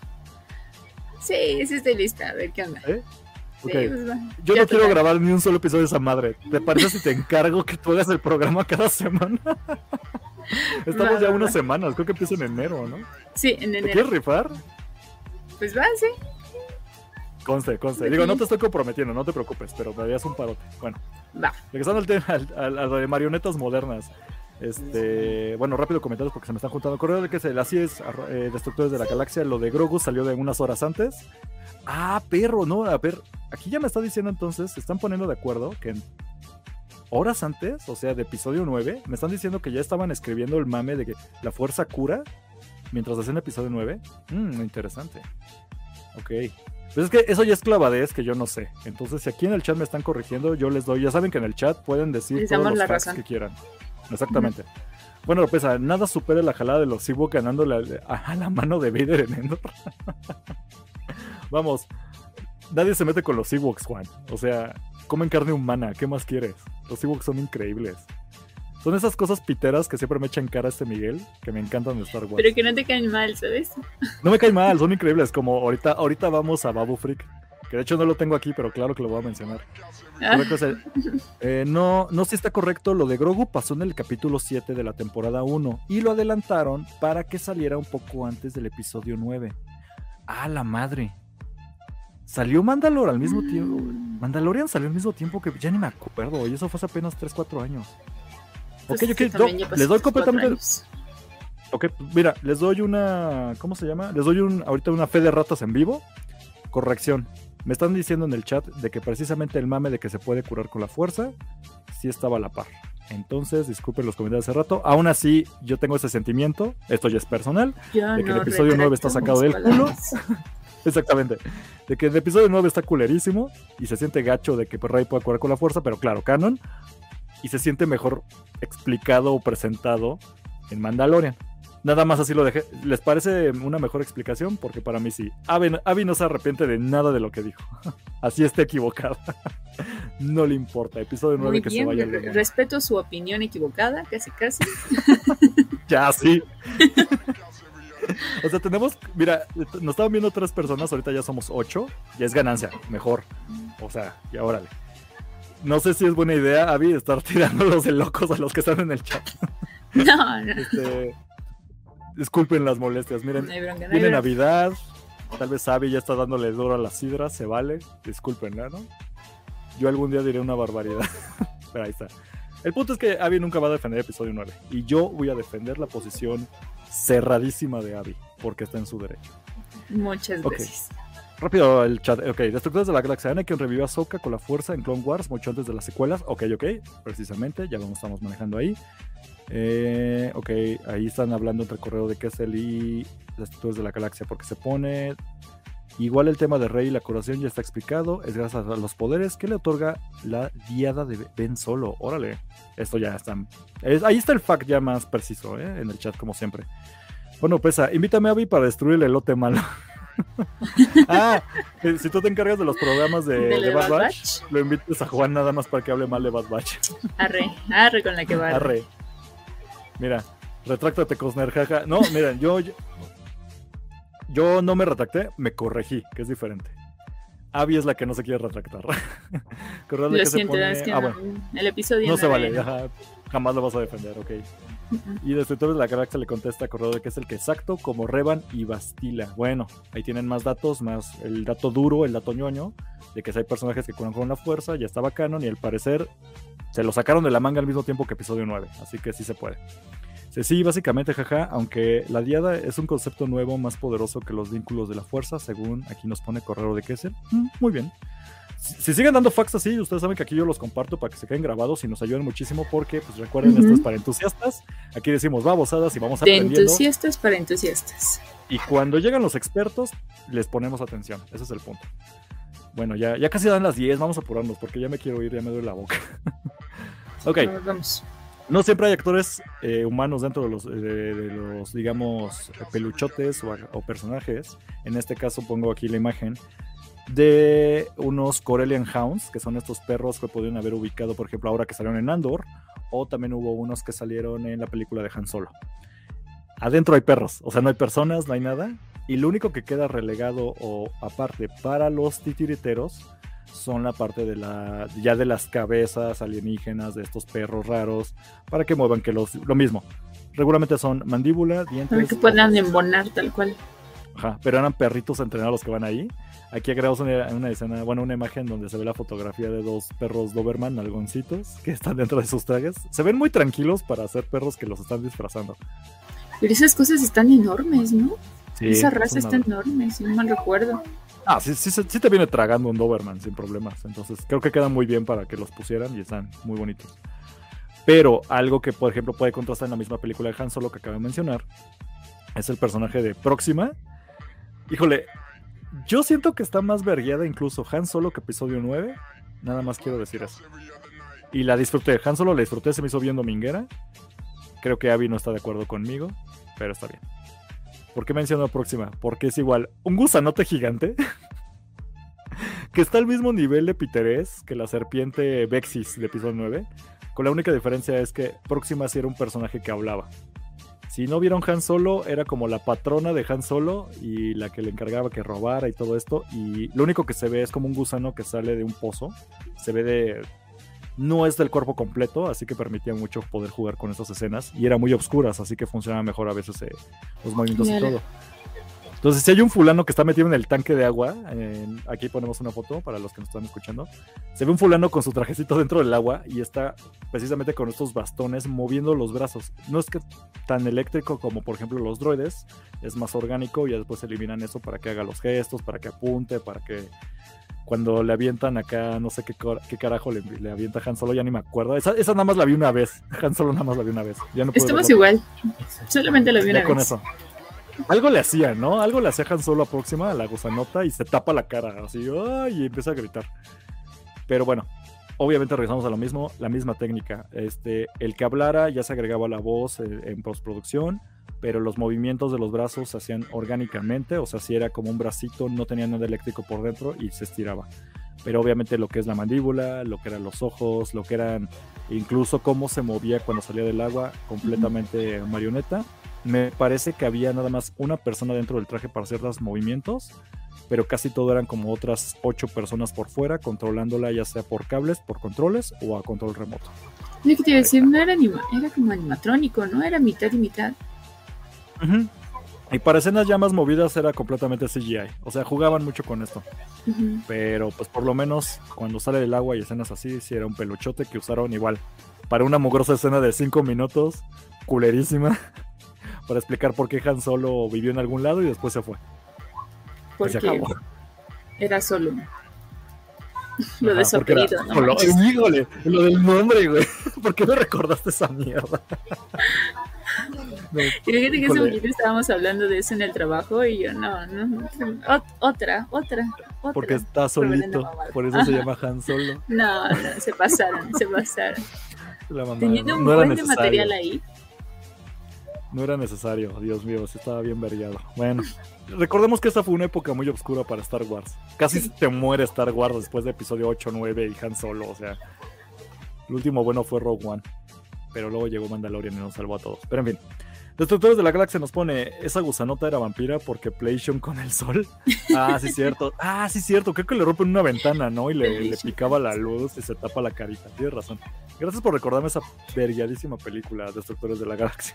Speaker 3: Sí, sí estoy lista. A ver qué onda.
Speaker 2: ¿Eh?
Speaker 3: Sí,
Speaker 2: okay.
Speaker 3: Pues,
Speaker 2: yo no quiero grabar ni un solo episodio de esa madre. ¿Te parece si te encargo que tú hagas el programa cada semana? Estamos va, ya va, unas va. semanas, creo que empieza en enero, ¿no?
Speaker 3: Sí, en enero.
Speaker 2: ¿Te quieres rifar?
Speaker 3: Pues va, sí.
Speaker 2: Conste, conste. Sí. Digo, no te estoy comprometiendo, no te preocupes, pero me darías un parote. Bueno,
Speaker 3: va.
Speaker 2: Regresando al tema, al, al, a lo de marionetas modernas. Este, bueno, rápido comentarios porque se me están juntando. Correo de que se así es, eh, Destructores de la Galaxia. Lo de Grogu salió de unas horas antes. Ah, perro, no, a ver, aquí ya me está diciendo entonces, se están poniendo de acuerdo que en horas antes, o sea, de episodio nueve, me están diciendo que ya estaban escribiendo el mame de que la fuerza cura mientras hacen episodio nueve. Mmm, interesante. Ok. Pues es que eso ya es clavadez que yo no sé. Entonces, si aquí en el chat me están corrigiendo, yo les doy. Ya saben que en el chat pueden decir
Speaker 3: les
Speaker 2: todos
Speaker 3: damos
Speaker 2: los
Speaker 3: la
Speaker 2: facts
Speaker 3: razón
Speaker 2: que quieran. Exactamente. Uh-huh. Bueno, pues nada supera la jalada de los Ewoks ganándole a, a la mano de Vader en Endor. Vamos, nadie se mete con los Ewoks, Juan. O sea, comen carne humana. ¿Qué más quieres? Los Ewoks son increíbles. Son esas cosas piteras que siempre me echan cara este Miguel, que me encantan de Star Wars.
Speaker 3: Pero que no te caen mal, ¿sabes?
Speaker 2: No me caen mal, son increíbles. Como ahorita, ahorita vamos a Babu Freak, que de hecho no lo tengo aquí, pero claro que lo voy a mencionar. Ah. Eh, no, no sé si está correcto. Lo de Grogu pasó en el capítulo siete de la temporada uno y lo adelantaron para que saliera un poco antes del episodio nueve. ¡Ah, la madre! Salió Mandalor al mismo tiempo. Mandalorian salió al mismo tiempo que ya ni me acuerdo. Y eso fue hace apenas tres, cuatro años. Ok,
Speaker 3: Entonces,
Speaker 2: ok,
Speaker 3: sí,
Speaker 2: do-
Speaker 3: también ya pasó
Speaker 2: les doy
Speaker 3: cuatro
Speaker 2: completamente.
Speaker 3: años.
Speaker 2: Ok, mira, les doy una. ¿Cómo se llama? Les doy un ahorita una fe de ratas en vivo. Corrección. Me están diciendo en el chat de que precisamente el mame de que se puede curar con la fuerza sí estaba a la par. Entonces, disculpen los comentarios hace rato. Aún así, yo tengo ese sentimiento. Esto ya es personal.
Speaker 3: Yo
Speaker 2: De que el
Speaker 3: no
Speaker 2: episodio nueve está
Speaker 3: retracto
Speaker 2: sacado
Speaker 3: mis
Speaker 2: del culo.
Speaker 3: palabras.
Speaker 2: Exactamente. De que el episodio nueve está culerísimo y se siente gacho de que Rey pueda curar con la fuerza, pero claro, canon. Y se siente mejor explicado o presentado en Mandalorian. Nada más así lo dejé. ¿Les parece una mejor explicación? Porque para mí sí. Abby, Abby no se arrepiente de nada de lo que dijo. Así está equivocada. No le importa. Episodio nueve
Speaker 3: Muy
Speaker 2: que
Speaker 3: bien,
Speaker 2: se vaya al
Speaker 3: re-
Speaker 2: demonio.
Speaker 3: respeto su opinión equivocada, casi casi.
Speaker 2: Ya, sí. O sea, tenemos, mira, nos estaban viendo tres personas, ahorita ya somos ocho, ya es ganancia, mejor. O sea, ya órale. No sé si es buena idea, Abby, estar tirándolos de locos a los que están en el chat.
Speaker 3: No, no.
Speaker 2: Este, disculpen las molestias, miren,
Speaker 3: No hay bronca, no hay
Speaker 2: viene
Speaker 3: bronca.
Speaker 2: Navidad, tal vez Abby ya está dándole duro a las sidras, se vale, discúlpenla, ¿no? Yo algún día diré una barbaridad, pero ahí está. El punto es que Abby nunca va a defender episodio nueve, y yo voy a defender la posición cerradísima de Abby, porque está en su derecho.
Speaker 3: Muchas
Speaker 2: Ok.
Speaker 3: gracias.
Speaker 2: Rápido el chat. Ok, Destructores de la Galaxia. Anakin revivió a Ahsoka con la fuerza en Clone Wars mucho antes de las secuelas. Ok, ok. Precisamente, ya lo estamos manejando ahí. Eh, ok, ahí están hablando entre el correo de Kessel y Destructores de la Galaxia, porque se pone... Igual el tema de Rey y la curación ya está explicado. Es gracias a los poderes que le otorga la diada de Ben Solo. Órale, esto ya está... es- ahí está el fact ya más preciso, ¿eh? En el chat, como siempre. Bueno, pesa, invítame a Abby para destruir el elote malo. Ah, eh, si tú te encargas de los programas de,
Speaker 3: ¿De
Speaker 2: de
Speaker 3: Bad
Speaker 2: Bad Batch,
Speaker 3: Batch?
Speaker 2: lo invites a Juan nada más para que hable mal de Bad Batch.
Speaker 3: Arre, arre con la que va.
Speaker 2: Arre. Mira, retráctate, Cosner, jaja. No, miren, yo, yo yo no me retracté, me corregí, que es diferente. Abby es la que no se quiere retractar. Correcto,
Speaker 3: Lo
Speaker 2: que se
Speaker 3: siento,
Speaker 2: pone-
Speaker 3: es que
Speaker 2: ah,
Speaker 3: no,
Speaker 2: bueno,
Speaker 3: el episodio
Speaker 2: no se
Speaker 3: nueve
Speaker 2: vale,
Speaker 3: no.
Speaker 2: ajá, jamás lo vas a defender, ok. Y Destructores de la Galaxia le contesta a Corredor de que es el que exacto como Revan y Bastila. Bueno, ahí tienen más datos, más el dato duro, el dato ñoño, de que si hay personajes que curan con la fuerza, ya estaba canon y al parecer se lo sacaron de la manga al mismo tiempo que episodio nueve, así que sí se puede. Sí, sí, básicamente, jaja, aunque la diada es un concepto nuevo más poderoso que los vínculos de la fuerza, según aquí nos pone Corredor de Kessel. Mm, muy bien. Si, si siguen dando facts así, ustedes saben que aquí yo los comparto para que se queden grabados y nos ayuden muchísimo porque, pues recuerden,
Speaker 3: Ujú.
Speaker 2: esto es para entusiastas. Aquí decimos babosadas y vamos
Speaker 3: De
Speaker 2: aprendiendo.
Speaker 3: entusiastas para entusiastas.
Speaker 2: Y cuando llegan los expertos, les ponemos atención. Ese es el punto. Bueno, ya, ya casi dan las diez, vamos a apurarnos porque ya me quiero ir, ya me duele la boca. Ok.
Speaker 3: Vamos, vamos.
Speaker 2: No siempre hay actores eh, humanos dentro de los, de, de los, digamos, peluchotes o, o personajes. En este caso pongo aquí la imagen de unos Corellian Hounds, que son estos perros que podrían haber ubicado, por ejemplo, ahora que salieron en Andor, o también hubo unos que salieron en la película de Han Solo. Adentro hay perros, o sea, no hay personas, no hay nada, y lo único que queda relegado o aparte para los titiriteros son la parte de la ya de las cabezas alienígenas de estos perros raros para que muevan, que los lo mismo. Regularmente son mandíbula, dientes,
Speaker 3: Para que puedan
Speaker 2: ojos.
Speaker 3: embonar tal cual.
Speaker 2: Ajá, pero eran perritos entrenados los que van ahí. Aquí agregamos una, una escena, bueno, una imagen donde se ve la fotografía de dos perros Doberman, algoncitos, que están dentro de sus trajes. Se ven muy tranquilos para ser perros que los están disfrazando.
Speaker 3: Pero esas cosas están enormes, ¿no?
Speaker 2: Sí,
Speaker 3: Esa
Speaker 2: es
Speaker 3: raza
Speaker 2: una-
Speaker 3: está enorme, si no mal recuerdo.
Speaker 2: Ah, sí, sí, sí, sí te viene tragando un Doberman sin problemas. Entonces creo que quedan muy bien para que los pusieran y están muy bonitos. Pero algo que, por ejemplo, puede contrastar en la misma película de Han Solo que acabo de mencionar es el personaje de Próxima. Híjole, yo siento que está más vergueada incluso Han Solo que episodio nueve. Nada más quiero decir eso. Y la disfruté. Han Solo la disfruté, se me hizo bien dominguera. Creo que Abby no está de acuerdo conmigo, pero está bien. ¿Por qué menciono Próxima? Porque es igual un gusanote gigante que está al mismo nivel de piterés que la serpiente Vexis de episodio nueve, con la única diferencia es que Próxima sí era un personaje que hablaba. Si no vieron Han Solo, era como la patrona de Han Solo y la que le encargaba que robara y todo esto, y lo único que se ve es como un gusano que sale de un pozo, se ve de... no es del cuerpo completo, así que permitía mucho poder jugar con esas escenas, y eran muy oscuras, así que funcionaba mejor a veces eh, los movimientos
Speaker 3: Dale.
Speaker 2: y todo. Entonces, si hay un fulano que está metido en el tanque de agua, eh, aquí ponemos una foto para los que nos están escuchando, se ve un fulano con su trajecito dentro del agua y está precisamente con estos bastones moviendo los brazos. No es que tan eléctrico como, por ejemplo, los droides, es más orgánico y después eliminan eso para que haga los gestos, para que apunte, para que cuando le avientan acá, no sé qué, qué carajo le, le avienta Han Solo, ya ni me acuerdo. Esa, esa nada más la vi una vez. Han Solo nada más la vi una vez. Ya no
Speaker 3: Estamos igual. Solamente la vi una
Speaker 2: ya
Speaker 3: vez.
Speaker 2: Con eso. Algo le hacía, ¿no? Algo le hacía Han Solo a próxima a la gusanota y se tapa la cara, así, ¡ay! Y empieza a gritar. Pero bueno, obviamente regresamos a lo mismo, la misma técnica. Este, el que hablara ya se agregaba la voz en, en postproducción, pero los movimientos de los brazos se hacían orgánicamente, o sea, si era como un bracito, no tenía nada eléctrico por dentro y se estiraba. Pero obviamente lo que es la mandíbula, lo que eran los ojos, lo que eran incluso cómo se movía cuando salía del agua, completamente marioneta. Me parece que había nada más una persona dentro del traje para hacer los movimientos, pero casi todo eran como otras ocho personas por fuera, controlándola ya sea por cables, por controles o a control remoto.
Speaker 3: Lo que te iba a decir, no era anima, era como animatrónico, ¿no? Era mitad y mitad.
Speaker 2: Uh-huh. Y para escenas ya más movidas era completamente C G I, o sea, jugaban mucho con esto. Uh-huh. Pero pues por lo menos cuando sale del agua y escenas así, sí era un peluchote que usaron igual para una mugrosa escena de cinco minutos, culerísima. Para explicar por qué Han Solo vivió en algún lado y después se fue.
Speaker 3: Porque se era solo. Lo de su apellido, ¿no?
Speaker 2: Solo. Híjole, lo del nombre, güey. ¿Por qué me recordaste esa mierda?
Speaker 3: No, y fíjate que hace poquito estábamos hablando de eso en el trabajo y yo, no, no, no otra, otra, otra.
Speaker 2: Porque está solito, por eso Ajá. se llama Han Solo.
Speaker 3: No, no, se pasaron, se pasaron. Teniendo un
Speaker 2: no
Speaker 3: buen de material ahí.
Speaker 2: No era necesario, Dios mío, sí estaba bien vergueado. Bueno, recordemos que esta fue una época muy oscura para Star Wars. Casi sí. te muere Star Wars después de episodio ocho, nueve y Han Solo, o sea. El último bueno fue Rogue One, pero luego llegó Mandalorian y nos salvó a todos. Pero en fin, Destructores de la Galaxia nos pone, esa gusanota era vampira porque PlayStation con el sol. Ah, sí cierto, ah, sí cierto, creo que le rompen una ventana, ¿no? Y le, le picaba la luz y se tapa la carita, tienes razón. Gracias por recordarme esa verguiadísima película, Destructores de la Galaxia.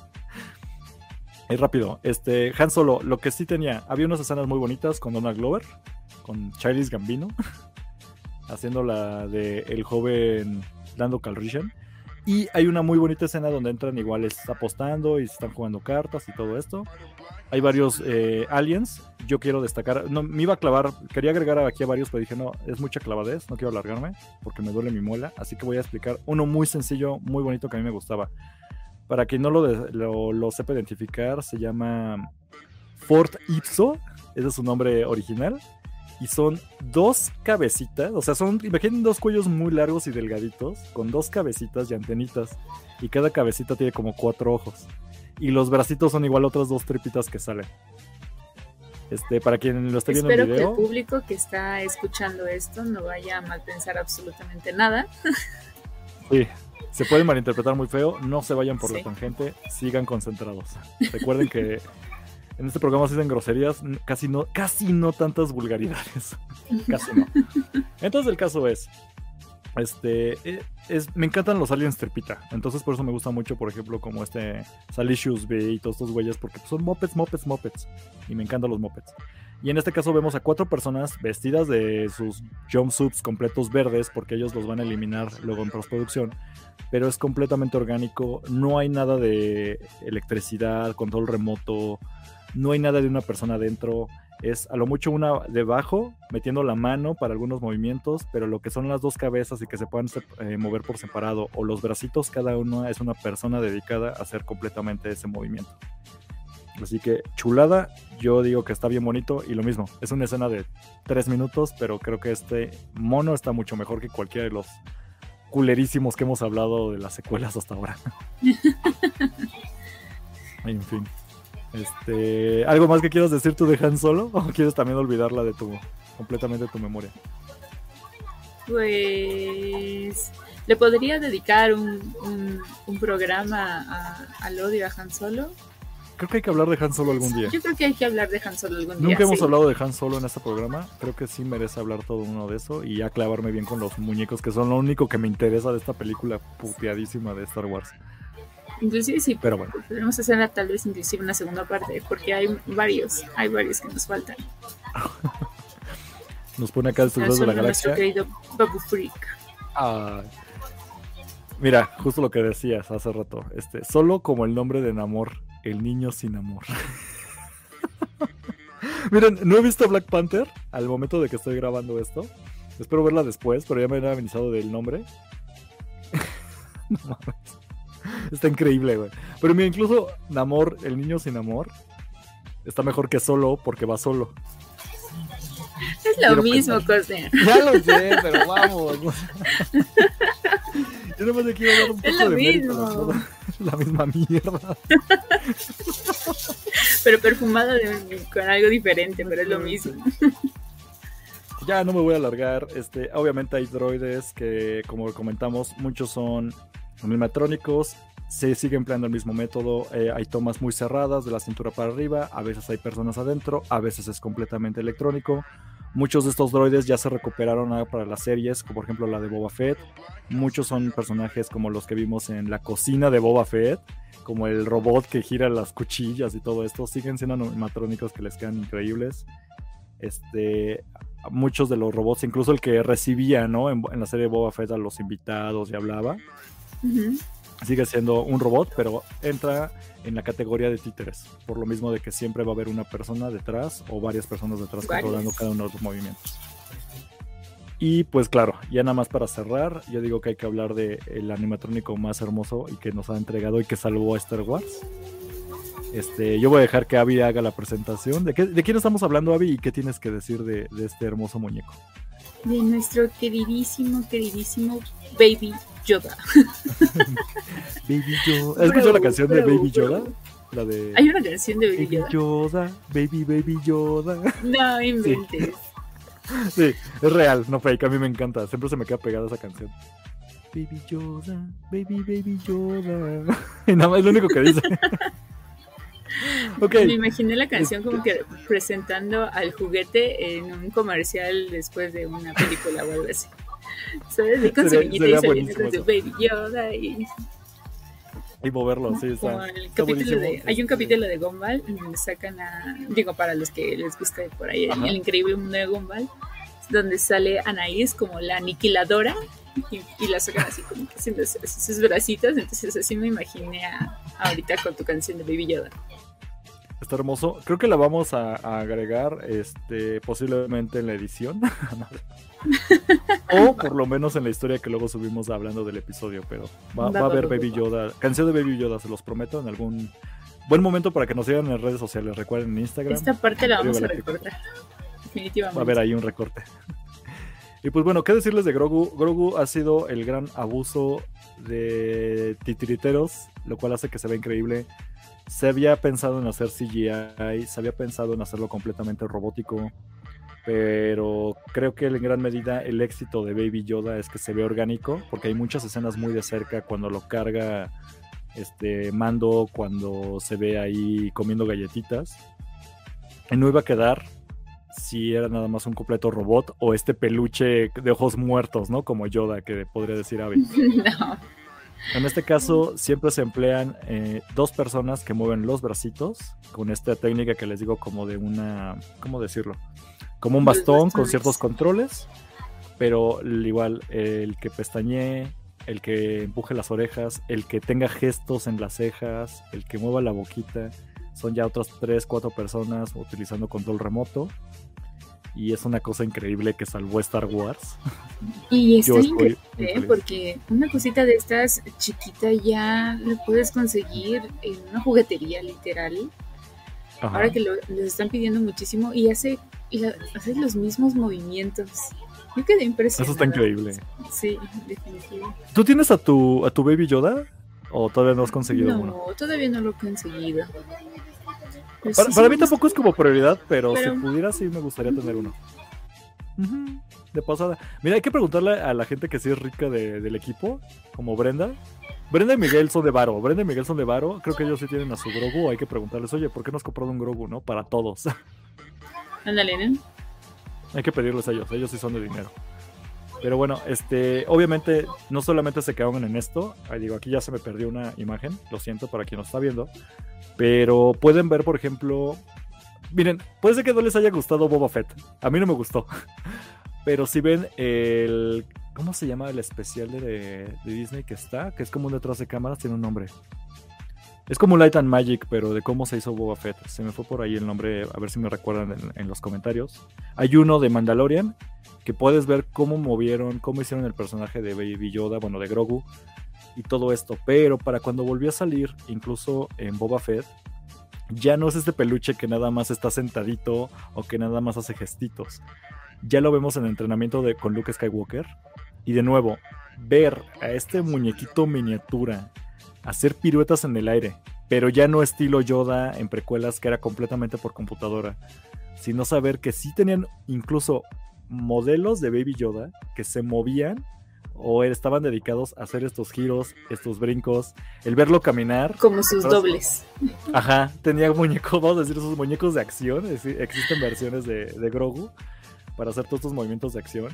Speaker 2: Es rápido, este, Han Solo, lo que sí tenía, había unas escenas muy bonitas con Donald Glover, con Childish Gambino, haciendo la de el joven Lando Calrissian, y hay una muy bonita escena donde entran iguales apostando y se están jugando cartas y todo esto. Hay varios eh, aliens, yo quiero destacar, no, me iba a clavar, quería agregar aquí a varios, pero dije no, es mucha clavadez, no quiero alargarme, porque me duele mi muela, así que voy a explicar uno muy sencillo, muy bonito que a mí me gustaba. Para quien no lo, de, lo, lo sepa identificar, se llama Fort Ipso, ese es su nombre original, y son dos cabecitas, o sea, son, imaginen dos cuellos muy largos y delgaditos, con dos cabecitas y antenitas, y cada cabecita tiene como cuatro ojos, y los bracitos son igual otras dos tripitas que salen. Este, para quien lo esté viendo
Speaker 3: Espero
Speaker 2: en video...
Speaker 3: que el público que está escuchando esto no vaya a malpensar absolutamente nada.
Speaker 2: Sí. Se puede malinterpretar muy feo, no se vayan por sí. la tangente, sigan concentrados. Recuerden que en este programa se dicen groserías, casi no, casi no tantas vulgaridades. Casi no. Entonces el caso es, este, es, me encantan los aliens tripita, entonces por eso me gusta mucho, por ejemplo, como este Salicious B y todos estos güeyes, porque son mopeds, mopeds, mopeds, y me encantan los mopeds. Y en este caso vemos a cuatro personas vestidas de sus jumpsuits completos verdes, porque ellos los van a eliminar luego en postproducción, pero es completamente orgánico, no hay nada de electricidad, control remoto, no hay nada de una persona adentro, es a lo mucho una debajo, metiendo la mano para algunos movimientos, pero lo que son las dos cabezas y que se puedan eh, mover por separado, o los bracitos, cada uno es una persona dedicada a hacer completamente ese movimiento. Así que chulada, yo digo que está bien bonito y lo mismo, es una escena de tres minutos, pero creo que este mono está mucho mejor que cualquiera de los culerísimos que hemos hablado de las secuelas hasta ahora. En fin. Este, ¿algo más que quieras decir tú de Han Solo? ¿O quieres también olvidarla de tu completamente de tu memoria?
Speaker 3: Pues le podría dedicar un, un, un programa a, al odio a Han Solo.
Speaker 2: Creo que hay que hablar de Han Solo algún día.
Speaker 3: Yo creo que hay que hablar de Han Solo algún día.
Speaker 2: Nunca hemos
Speaker 3: sí.
Speaker 2: hablado de Han Solo en este programa. Creo que sí merece hablar todo uno de eso y ya clavarme bien con los muñecos, que son lo único que me interesa de esta película puteadísima de Star Wars.
Speaker 3: Inclusive sí,
Speaker 2: pero bueno.
Speaker 3: Podemos hacer tal vez inclusive una segunda parte, porque hay varios, hay varios que nos faltan.
Speaker 2: Nos pone acá Destructores de la Galaxia.
Speaker 3: Nuestro querido Babu Freak.
Speaker 2: Ah, mira, justo lo que decías hace rato. Este, solo como el nombre de Namor, el niño sin amor. Miren, no he visto Black Panther al momento de que estoy grabando esto. Espero verla después, pero ya me han avisado del nombre. No mames. Está increíble, güey. Pero mira, incluso Namor, el niño sin amor, está mejor que Solo porque va solo.
Speaker 3: Es lo Quiero mismo, Cosner.
Speaker 2: Ya lo sé, pero vamos. Yo nomás le quiero dar un poco
Speaker 3: es lo
Speaker 2: de
Speaker 3: mismo.
Speaker 2: Mérito, la misma mierda.
Speaker 3: Pero perfumado de, con algo diferente, pero es lo mismo.
Speaker 2: Ya no me voy a alargar. Este, obviamente hay droides que, como comentamos, muchos son animatrónicos. Se sigue empleando el mismo método. Eh, hay tomas muy cerradas de la cintura para arriba. A veces hay personas adentro. A veces es completamente electrónico. Muchos de estos droides ya se recuperaron para las series, como por ejemplo la de Boba Fett. Muchos son personajes como los que vimos en la cocina de Boba Fett, como el robot que gira las cuchillas y todo esto. Siguen siendo animatrónicos que les quedan increíbles. Este, muchos de los robots, incluso el que recibía, ¿no? en, en la serie de Boba Fett a los invitados y hablaba, uh-huh. sigue siendo un robot, pero entra en la categoría de títeres, por lo mismo de que siempre va a haber una persona detrás o varias personas detrás varias. controlando cada uno de los movimientos. Y pues claro, ya nada más para cerrar, yo digo que hay que hablar del animatrónico más hermoso y que nos ha entregado y que salvó a Star Wars. Este, yo voy a dejar que Abby haga la presentación. ¿De, qué, de quién estamos hablando, Abby? ¿Y qué tienes que decir de, de este hermoso muñeco?
Speaker 3: De nuestro queridísimo, queridísimo Baby Yoda.
Speaker 2: Baby Yoda. ¿Has escuchado la canción bro, de Baby Yoda?
Speaker 3: Bro.
Speaker 2: La de...
Speaker 3: Hay una canción de Baby,
Speaker 2: Baby Yoda. Yoda. Baby, Baby Yoda.
Speaker 3: No inventes.
Speaker 2: Sí. sí, es real, no fake. A mí me encanta. Siempre se me queda pegada esa canción. Baby Yoda, Baby, Baby Yoda. Y nada más es lo único que dice.
Speaker 3: Okay. Me imaginé la canción como que presentando al juguete en un comercial después de una película o algo así. ¿Sabes? Y con su niñita y saliendo con su Baby Yoda y...
Speaker 2: y moverlo, sí, está,
Speaker 3: el
Speaker 2: está
Speaker 3: capítulo de, hay un capítulo de Gumball donde sacan a, digo, para los que les gusta por ahí el, el increíble mundo de Gumball, donde sale Anaís como la aniquiladora y, y la sacan así como que haciendo sus, sus bracitos. Entonces así me imaginé a, ahorita con tu canción de Baby Yoda.
Speaker 2: Está hermoso. Creo que la vamos a, a agregar este, posiblemente en la edición. O por lo menos en la historia que luego subimos hablando del episodio. Pero va, va, va a haber Baby Yoda. Canción de Baby Yoda, se los prometo, en algún buen momento para que nos sigan en redes sociales. Recuerden en Instagram.
Speaker 3: Esta parte la vamos a recortar. Definitivamente.
Speaker 2: Va a haber ahí un recorte. Y pues bueno, ¿qué decirles de Grogu? Grogu ha sido el gran abuso de titiriteros, lo cual hace que se vea increíble. Se había pensado en hacer C G I, se había pensado en hacerlo completamente robótico, pero creo que en gran medida el éxito de Baby Yoda es que se ve orgánico, porque hay muchas escenas muy de cerca cuando lo carga este Mando, cuando se ve ahí comiendo galletitas. Y no iba a quedar si era nada más un completo robot o este peluche de ojos muertos, ¿no? Como Yoda, que podría decir Abby.
Speaker 3: No.
Speaker 2: En este caso siempre se emplean eh, dos personas que mueven los bracitos con esta técnica que les digo como de una, ¿cómo decirlo? Como un bastón con ciertos controles, pero igual el que pestañee, el que empuje las orejas, el que tenga gestos en las cejas, el que mueva la boquita, son ya otras tres, cuatro personas utilizando control remoto. Y es una cosa increíble que salvó Star Wars.
Speaker 3: Y está increíble, ¿eh? Porque una cosita de estas chiquita ya lo puedes conseguir en una juguetería literal. Ajá. Ahora que lo, les están pidiendo muchísimo y hace, y hace los mismos movimientos. Yo quedé impresionada.
Speaker 2: Eso está increíble.
Speaker 3: Sí, definitivamente.
Speaker 2: ¿Tú tienes a tu, a tu Baby Yoda? ¿O todavía no has conseguido
Speaker 3: no,
Speaker 2: uno?
Speaker 3: No, todavía no lo he conseguido.
Speaker 2: Para, sí, para sí, mí tampoco es como prioridad, pero, pero si pudiera sí me gustaría tener uno. Uh-huh. De pasada. Mira, hay que preguntarle a la gente que sí es rica de, del equipo, como Brenda. Brenda y Miguel son de varo. Brenda y Miguel son de varo. Creo que ellos sí tienen a su Grogu. Hay que preguntarles, oye, ¿por qué no has comprado un Grogu, no? Para todos.
Speaker 3: Ándale, ¿no?
Speaker 2: Hay que pedirles a ellos. Ellos sí son de dinero. Pero bueno, este, obviamente no solamente se quedaron en esto. Ahí digo, aquí ya se me perdió una imagen, lo siento para quien nos está viendo. Pero pueden ver, por ejemplo, miren, puede ser que no les haya gustado Boba Fett. A mí no me gustó. Pero si ven el, ¿cómo se llama el especial de, de Disney que está? Que es como un detrás de cámaras, tiene un nombre. Es como Light and Magic, pero de cómo se hizo Boba Fett. Se me fue por ahí el nombre, a ver si me recuerdan en, en los comentarios. Hay uno de Mandalorian, que puedes ver cómo movieron, cómo hicieron el personaje de Baby Yoda, bueno, de Grogu, y todo esto. Pero para cuando volvió a salir, incluso en Boba Fett, ya no es este peluche que nada más está sentadito o que nada más hace gestitos. Ya lo vemos en el entrenamiento de, con Luke Skywalker. Y de nuevo, ver a este muñequito miniatura hacer piruetas en el aire, pero ya no estilo Yoda en precuelas, que era completamente por computadora, sino saber que sí tenían incluso modelos de Baby Yoda que se movían o estaban dedicados a hacer estos giros, estos brincos, el verlo caminar.
Speaker 3: Como sus
Speaker 2: entonces,
Speaker 3: dobles.
Speaker 2: Ajá, tenía muñecos, vamos a decir, esos muñecos de acción. Es decir, existen versiones de, de Grogu para hacer todos estos movimientos de acción.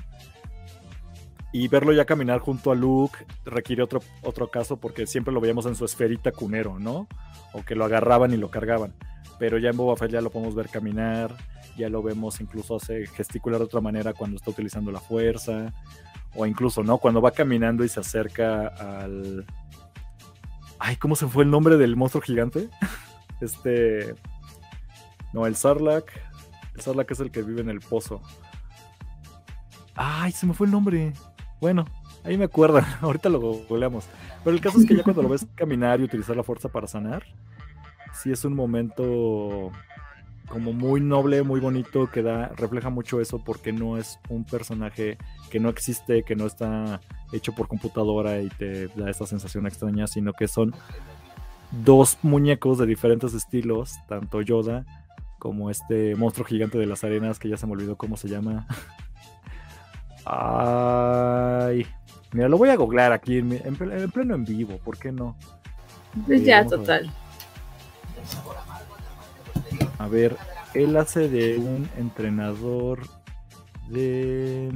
Speaker 2: Y verlo ya caminar junto a Luke requiere otro, otro caso, porque siempre lo veíamos en su esferita cunero, ¿no? O que lo agarraban y lo cargaban. Pero ya en Boba Fett ya lo podemos ver caminar, ya lo vemos incluso hace gesticular de otra manera cuando está utilizando la fuerza, o incluso, ¿no? Cuando va caminando y se acerca al... Ay, ¿cómo se fue el nombre del monstruo gigante? este... No, el Sarlacc. El Sarlacc es el que vive en el pozo. Ay, se me fue el nombre. Bueno, ahí me acuerdan, ahorita lo googleamos. Pero el caso es que ya cuando lo ves caminar y utilizar la fuerza para sanar, sí es un momento como muy noble, muy bonito, que da, refleja mucho eso, porque no es un personaje que no existe, que no está hecho por computadora y te da esta sensación extraña, sino que son dos muñecos de diferentes estilos, tanto Yoda como este monstruo gigante de las arenas, que ya se me olvidó cómo se llama. Ay, mira, lo voy a googlear aquí en, en, en pleno en vivo, ¿por qué no?
Speaker 3: Pues
Speaker 2: eh,
Speaker 3: ya, total.
Speaker 2: A ver. a ver, él hace de un entrenador de...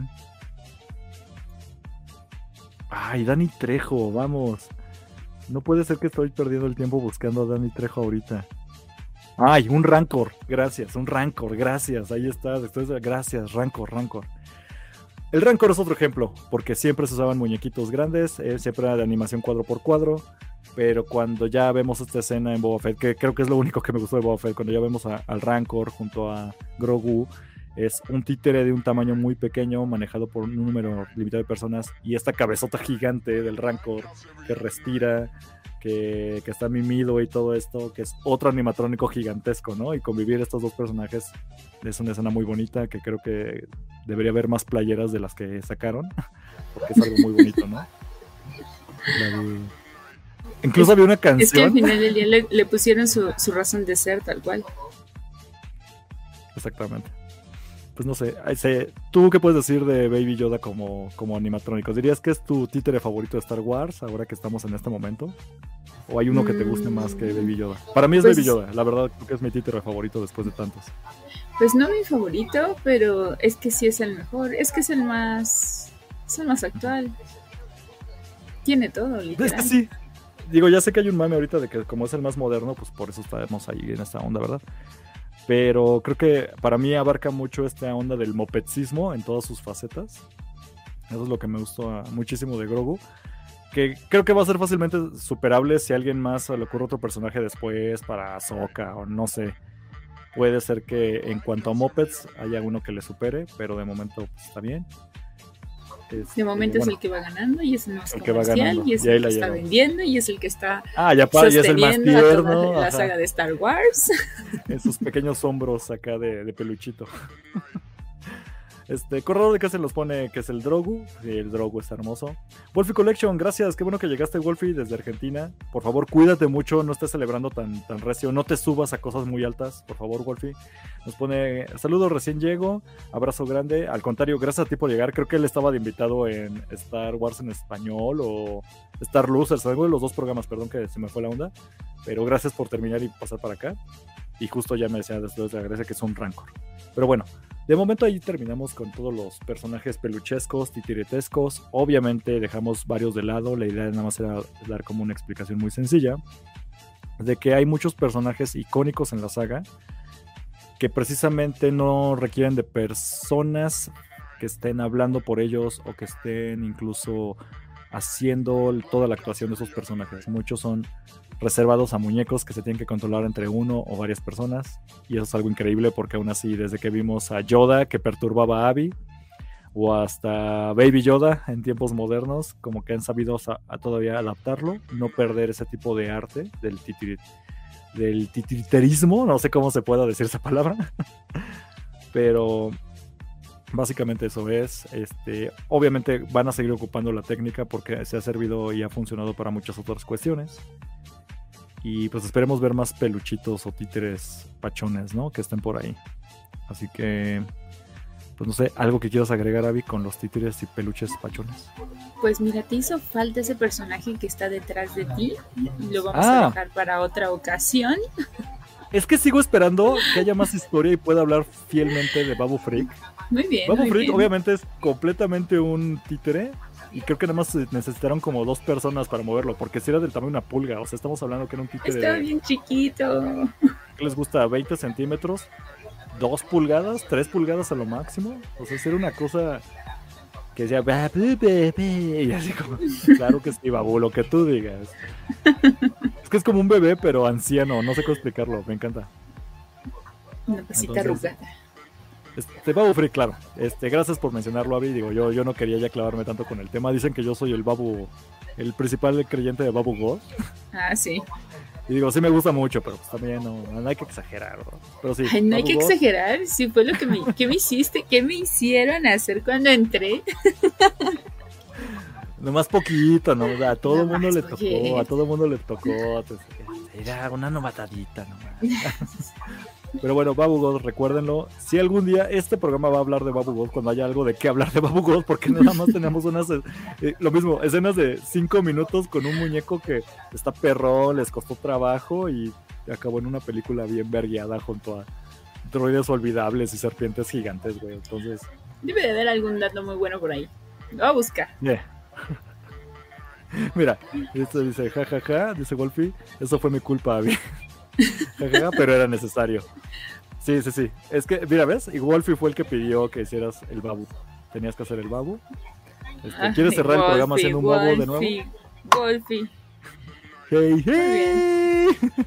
Speaker 2: Ay, Danny Trejo, vamos. No puede ser que estoy perdiendo el tiempo buscando a Danny Trejo ahorita. Ay, un Rancor, gracias, un Rancor, gracias, ahí está, después de... gracias, Rancor, Rancor. El Rancor es otro ejemplo, porque siempre se usaban muñequitos grandes, eh, siempre era de animación cuadro por cuadro, pero cuando ya vemos esta escena en Boba Fett, que creo que es lo único que me gustó de Boba Fett, cuando ya vemos a, al Rancor junto a Grogu, es un títere de un tamaño muy pequeño, manejado por un número limitado de personas, y esta cabezota gigante del Rancor, que respira, que, que está mimido y todo esto, que es otro animatrónico gigantesco, ¿no? Y convivir estos dos personajes es una escena muy bonita, que creo que debería haber más playeras de las que sacaron, porque es algo muy bonito, ¿no? La de... Incluso es, había una canción...
Speaker 3: Es que al final del día le, le pusieron su, su razón de ser, tal cual.
Speaker 2: Exactamente. Pues no sé, ese, ¿tú qué puedes decir de Baby Yoda como, como animatrónico? ¿Dirías que es tu títere favorito de Star Wars, ahora que estamos en este momento? ¿O hay uno que te guste más que Baby Yoda? Para mí es pues, Baby Yoda, la verdad creo que es mi títere favorito después de tantos.
Speaker 3: Pues no mi favorito, pero es que sí es el mejor, es que es el más, es el más actual. Tiene todo, literal.
Speaker 2: Es que sí, digo, ya sé que hay un mame ahorita de que como es el más moderno, pues por eso estamos ahí en esta onda, ¿verdad? Pero creo que para mí abarca mucho esta onda del mopetzismo en todas sus facetas. Eso es lo que me gustó muchísimo de Grogu. Que creo que va a ser fácilmente superable si a alguien más le ocurre otro personaje después para Ahsoka o no sé. Puede ser que en cuanto a mopeds haya uno que le supere, pero de momento pues, está bien.
Speaker 3: Este, de momento bueno, es el que va ganando y es el más el comercial y es y el que está llevo. vendiendo y es el que está
Speaker 2: ah, ya pa,
Speaker 3: sosteniendo
Speaker 2: ya es el más tierno,
Speaker 3: la, la saga de Star Wars.
Speaker 2: En sus pequeños hombros acá de, de peluchito. Este, Corredor de Casa los pone que es el Drogu. Sí, el Drogu está hermoso. Wolfie Collection, gracias, qué bueno que llegaste, Wolfie, desde Argentina. Por favor, cuídate mucho, no estés celebrando tan, tan recio, no te subas a cosas muy altas, por favor, Wolfie. Nos pone, saludos, recién llego, abrazo grande. Al contrario, gracias a ti por llegar. Creo que él estaba de invitado en Star Wars en español o Star Losers, algo de los dos programas, perdón que se me fue la onda. Pero gracias por terminar y pasar para acá. y justo ya me decía después de la Grecia que es un rancor. Pero bueno, de momento ahí terminamos con todos los personajes peluchescos, titiretescos. Obviamente dejamos varios de lado, la idea nada más era dar como una explicación muy sencilla de que hay muchos personajes icónicos en la saga que precisamente no requieren de personas que estén hablando por ellos o que estén incluso haciendo toda la actuación de esos personajes. Muchos son reservados a muñecos que se tienen que controlar entre uno o varias personas, y eso es algo increíble porque aún así, desde que vimos a Yoda que perturbaba a Abby, o hasta Baby Yoda en tiempos modernos, como que han sabido a, a todavía adaptarlo, no perder ese tipo de arte del titirit, del titiriterismo, no sé cómo se pueda decir esa palabra, pero básicamente eso es. Este, obviamente van a seguir ocupando la técnica porque se ha servido y ha funcionado para muchas otras cuestiones. Y pues esperemos ver más peluchitos o títeres pachones, ¿no? Que estén por ahí. Así que, pues no sé, ¿algo que quieras agregar, Abby, con los títeres y peluches pachones?
Speaker 3: Pues mira, te hizo falta ese personaje que está detrás de ti. Lo vamos
Speaker 2: ah.
Speaker 3: a dejar para otra ocasión.
Speaker 2: Es que sigo esperando que haya más historia y pueda hablar fielmente de Babu Frick.
Speaker 3: Muy bien,
Speaker 2: Babu
Speaker 3: muy
Speaker 2: Frick
Speaker 3: bien.
Speaker 2: obviamente es completamente un títere. Y creo que nada más necesitaron como dos personas para moverlo, porque si era del tamaño de una pulga, o sea, estamos hablando que era un títere.
Speaker 3: Estaba bien chiquito.
Speaker 2: ¿Qué les gusta? ¿veinte centímetros? ¿dos pulgadas? ¿tres pulgadas a lo máximo? O sea, era una cosa que decía, y así como, claro que sí, Babu, lo que tú digas. Es que es como un bebé, pero anciano, no sé cómo explicarlo, me encanta.
Speaker 3: Una pasita arrugada.
Speaker 2: Este, Babu Frick, claro. Este, gracias por mencionarlo, Abby. Digo, yo, yo no quería ya clavarme tanto con el tema. Dicen que yo soy el Babu, el principal creyente de Babu God.
Speaker 3: Ah, sí.
Speaker 2: Y digo, sí me gusta mucho, pero pues también no, no hay que exagerar, ¿no? Pero sí,
Speaker 3: Ay, no hay
Speaker 2: Babu
Speaker 3: que
Speaker 2: God.
Speaker 3: exagerar. Si fue lo que me, ¿qué me hiciste? ¿Qué me hicieron hacer cuando entré?
Speaker 2: Nomás poquito, ¿no? O sea, a todo el mundo
Speaker 3: Nomás
Speaker 2: le
Speaker 3: poquito.
Speaker 2: tocó, a todo el mundo le tocó. Entonces, era una novatadita nomás. Pero bueno, Babu God, recuérdenlo. Si algún día este programa va a hablar de Babu God, cuando haya algo de qué hablar de Babu God, porque nada más tenemos unas, eh, lo mismo, escenas de cinco minutos con un muñeco que está perrón, les costó trabajo y acabó en una película bien vergueada junto a droides olvidables y serpientes gigantes, güey. Entonces,
Speaker 3: Debe de haber algún dato muy bueno por ahí. Lo voy a buscar.
Speaker 2: yeah. Mira, esto dice, jajaja, ja, ja, dice Wolfie, eso fue mi culpa, Abby. Jajaja, pero era necesario. Sí, sí, sí. Es que, mira, ¿ves? Y Wolfie fue el que pidió que hicieras el Babu. Tenías que hacer el Babu. Este, ¿Quieres cerrar el programa haciendo un Babu de nuevo?
Speaker 3: Wolfie.
Speaker 2: Hey, hey.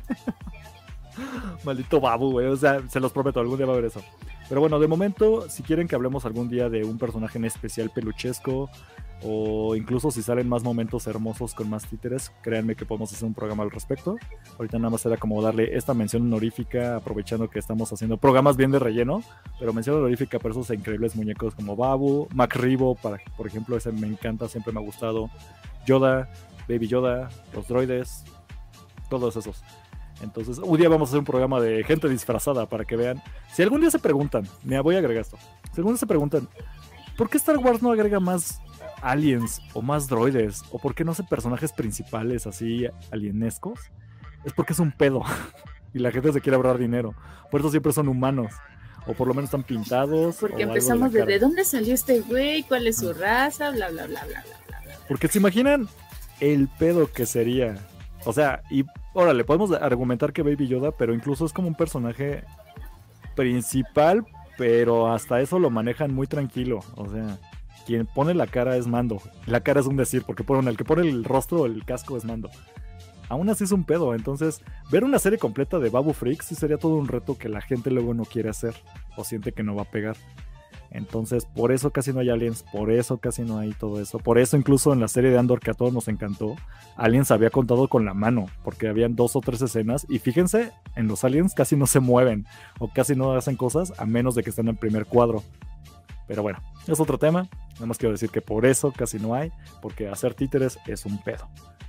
Speaker 2: Maldito Babu, güey. O sea, se los prometo, algún día va a haber eso. Pero bueno, de momento, si quieren que hablemos algún día de un personaje en especial peluchesco, o incluso si salen más momentos hermosos con más títeres, créanme que podemos hacer un programa al respecto. Ahorita nada más era como darle esta mención honorífica, aprovechando que estamos haciendo programas bien de relleno, pero mención honorífica por esos increíbles muñecos como Babu, MacRibo, para, por ejemplo, ese me encanta, siempre me ha gustado, Yoda, Baby Yoda, los droides, todos esos. Entonces, un día vamos a hacer un programa de gente disfrazada para que vean. Si algún día se preguntan, mira, voy a agregar esto. Si algún día se preguntan, ¿por qué Star Wars no agrega más aliens o más droides? ¿O por qué no hace personajes principales así alienescos? Es porque es un pedo. Y la gente se quiere ahorrar dinero. Por eso siempre son humanos. O por lo menos están pintados.
Speaker 3: Porque
Speaker 2: o
Speaker 3: empezamos
Speaker 2: algo de,
Speaker 3: de,
Speaker 2: la
Speaker 3: ¿de dónde salió este güey? ¿Cuál es su raza? Bla, bla, bla, bla, bla, bla.
Speaker 2: Porque se imaginan el pedo que sería. O sea, y órale, podemos argumentar que Baby Yoda, pero incluso es como un personaje principal, pero hasta eso lo manejan muy tranquilo. O sea, quien pone la cara es Mando. La cara es un decir, porque ponen el que pone el rostro, el casco es Mando. Aún así es un pedo. Entonces, ver una serie completa de Babu Frick sí sería todo un reto que la gente luego no quiere hacer o siente que no va a pegar. Entonces, por eso casi no hay aliens, por eso casi no hay todo eso. Por eso incluso en la serie de Andor, que a todos nos encantó, aliens había contado con la mano, porque habían dos o tres escenas, y fíjense, en los aliens casi no se mueven, o casi no hacen cosas, a menos de que estén en el primer cuadro. Pero bueno, es otro tema. Nada más quiero decir que por eso casi no hay, porque hacer títeres es un pedo.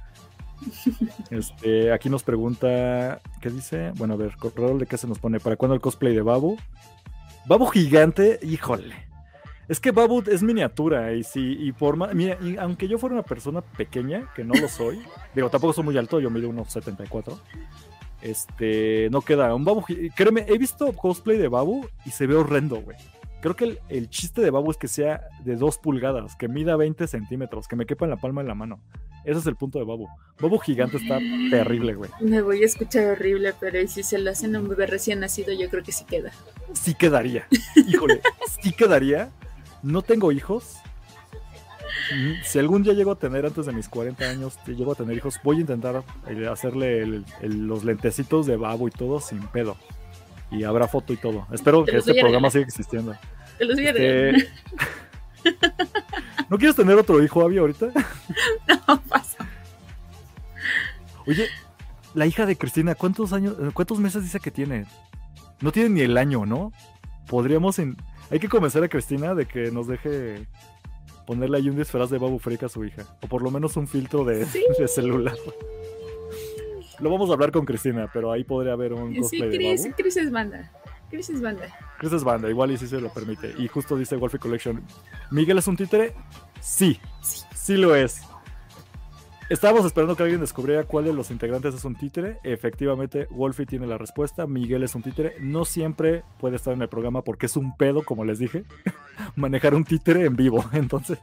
Speaker 2: Este, aquí nos pregunta, ¿qué dice? Bueno, a ver, control de qué se nos pone. ¿Para cuándo el cosplay de Babu? Babu gigante, híjole. Es que Babu es miniatura y si y por más, mira, y aunque yo fuera una persona pequeña, que no lo soy, digo, tampoco soy muy alto, yo mido unos setenta y cuatro. Este, no queda. Un Babu, créeme, he visto cosplay de Babu y se ve horrendo, güey. Creo que el, el chiste de Babu es que sea de dos pulgadas, que mida veinte centímetros, que me quepa en la palma de la mano. Ese es el punto de Babu. Babu gigante está terrible, güey.
Speaker 3: Me voy a escuchar horrible, pero ¿y si se lo hacen a un bebé recién nacido? Yo creo que sí queda.
Speaker 2: Sí quedaría. Híjole, sí quedaría. No tengo hijos. Si algún día llego a tener, antes de mis cuarenta años, si llego a tener hijos, voy a intentar hacerle el, el, los lentecitos de Babu y todo sin pedo. Y habrá foto y todo. Espero que este programa siga existiendo.
Speaker 3: Te los voy a regalar. Este...
Speaker 2: ¿No quieres tener otro hijo, Abby, ahorita?
Speaker 3: No, pasa.
Speaker 2: Oye, la hija de Cristina, ¿cuántos años, cuántos meses dice que tiene? No tiene ni el año, ¿no? Podríamos... En... Hay que convencer a Cristina de que nos deje ponerle ahí un disfraz de Babu Freak a su hija. O por lo menos un filtro de, ¿sí? de celular. Lo vamos a hablar con Cristina, pero ahí podría haber un cosplay
Speaker 3: sí, Chris,
Speaker 2: de Babu.
Speaker 3: Chris es banda. Chris es banda.
Speaker 2: Chris es banda, igual y sí se lo permite. Y justo dice Wolfie Collection, ¿Miguel es un títere? Sí, sí, sí lo es. Estábamos esperando que alguien descubriera cuál de los integrantes es un títere. Efectivamente, Wolfie tiene la respuesta. Miguel es un títere. No siempre puede estar en el programa porque es un pedo, como les dije, manejar un títere en vivo. Entonces,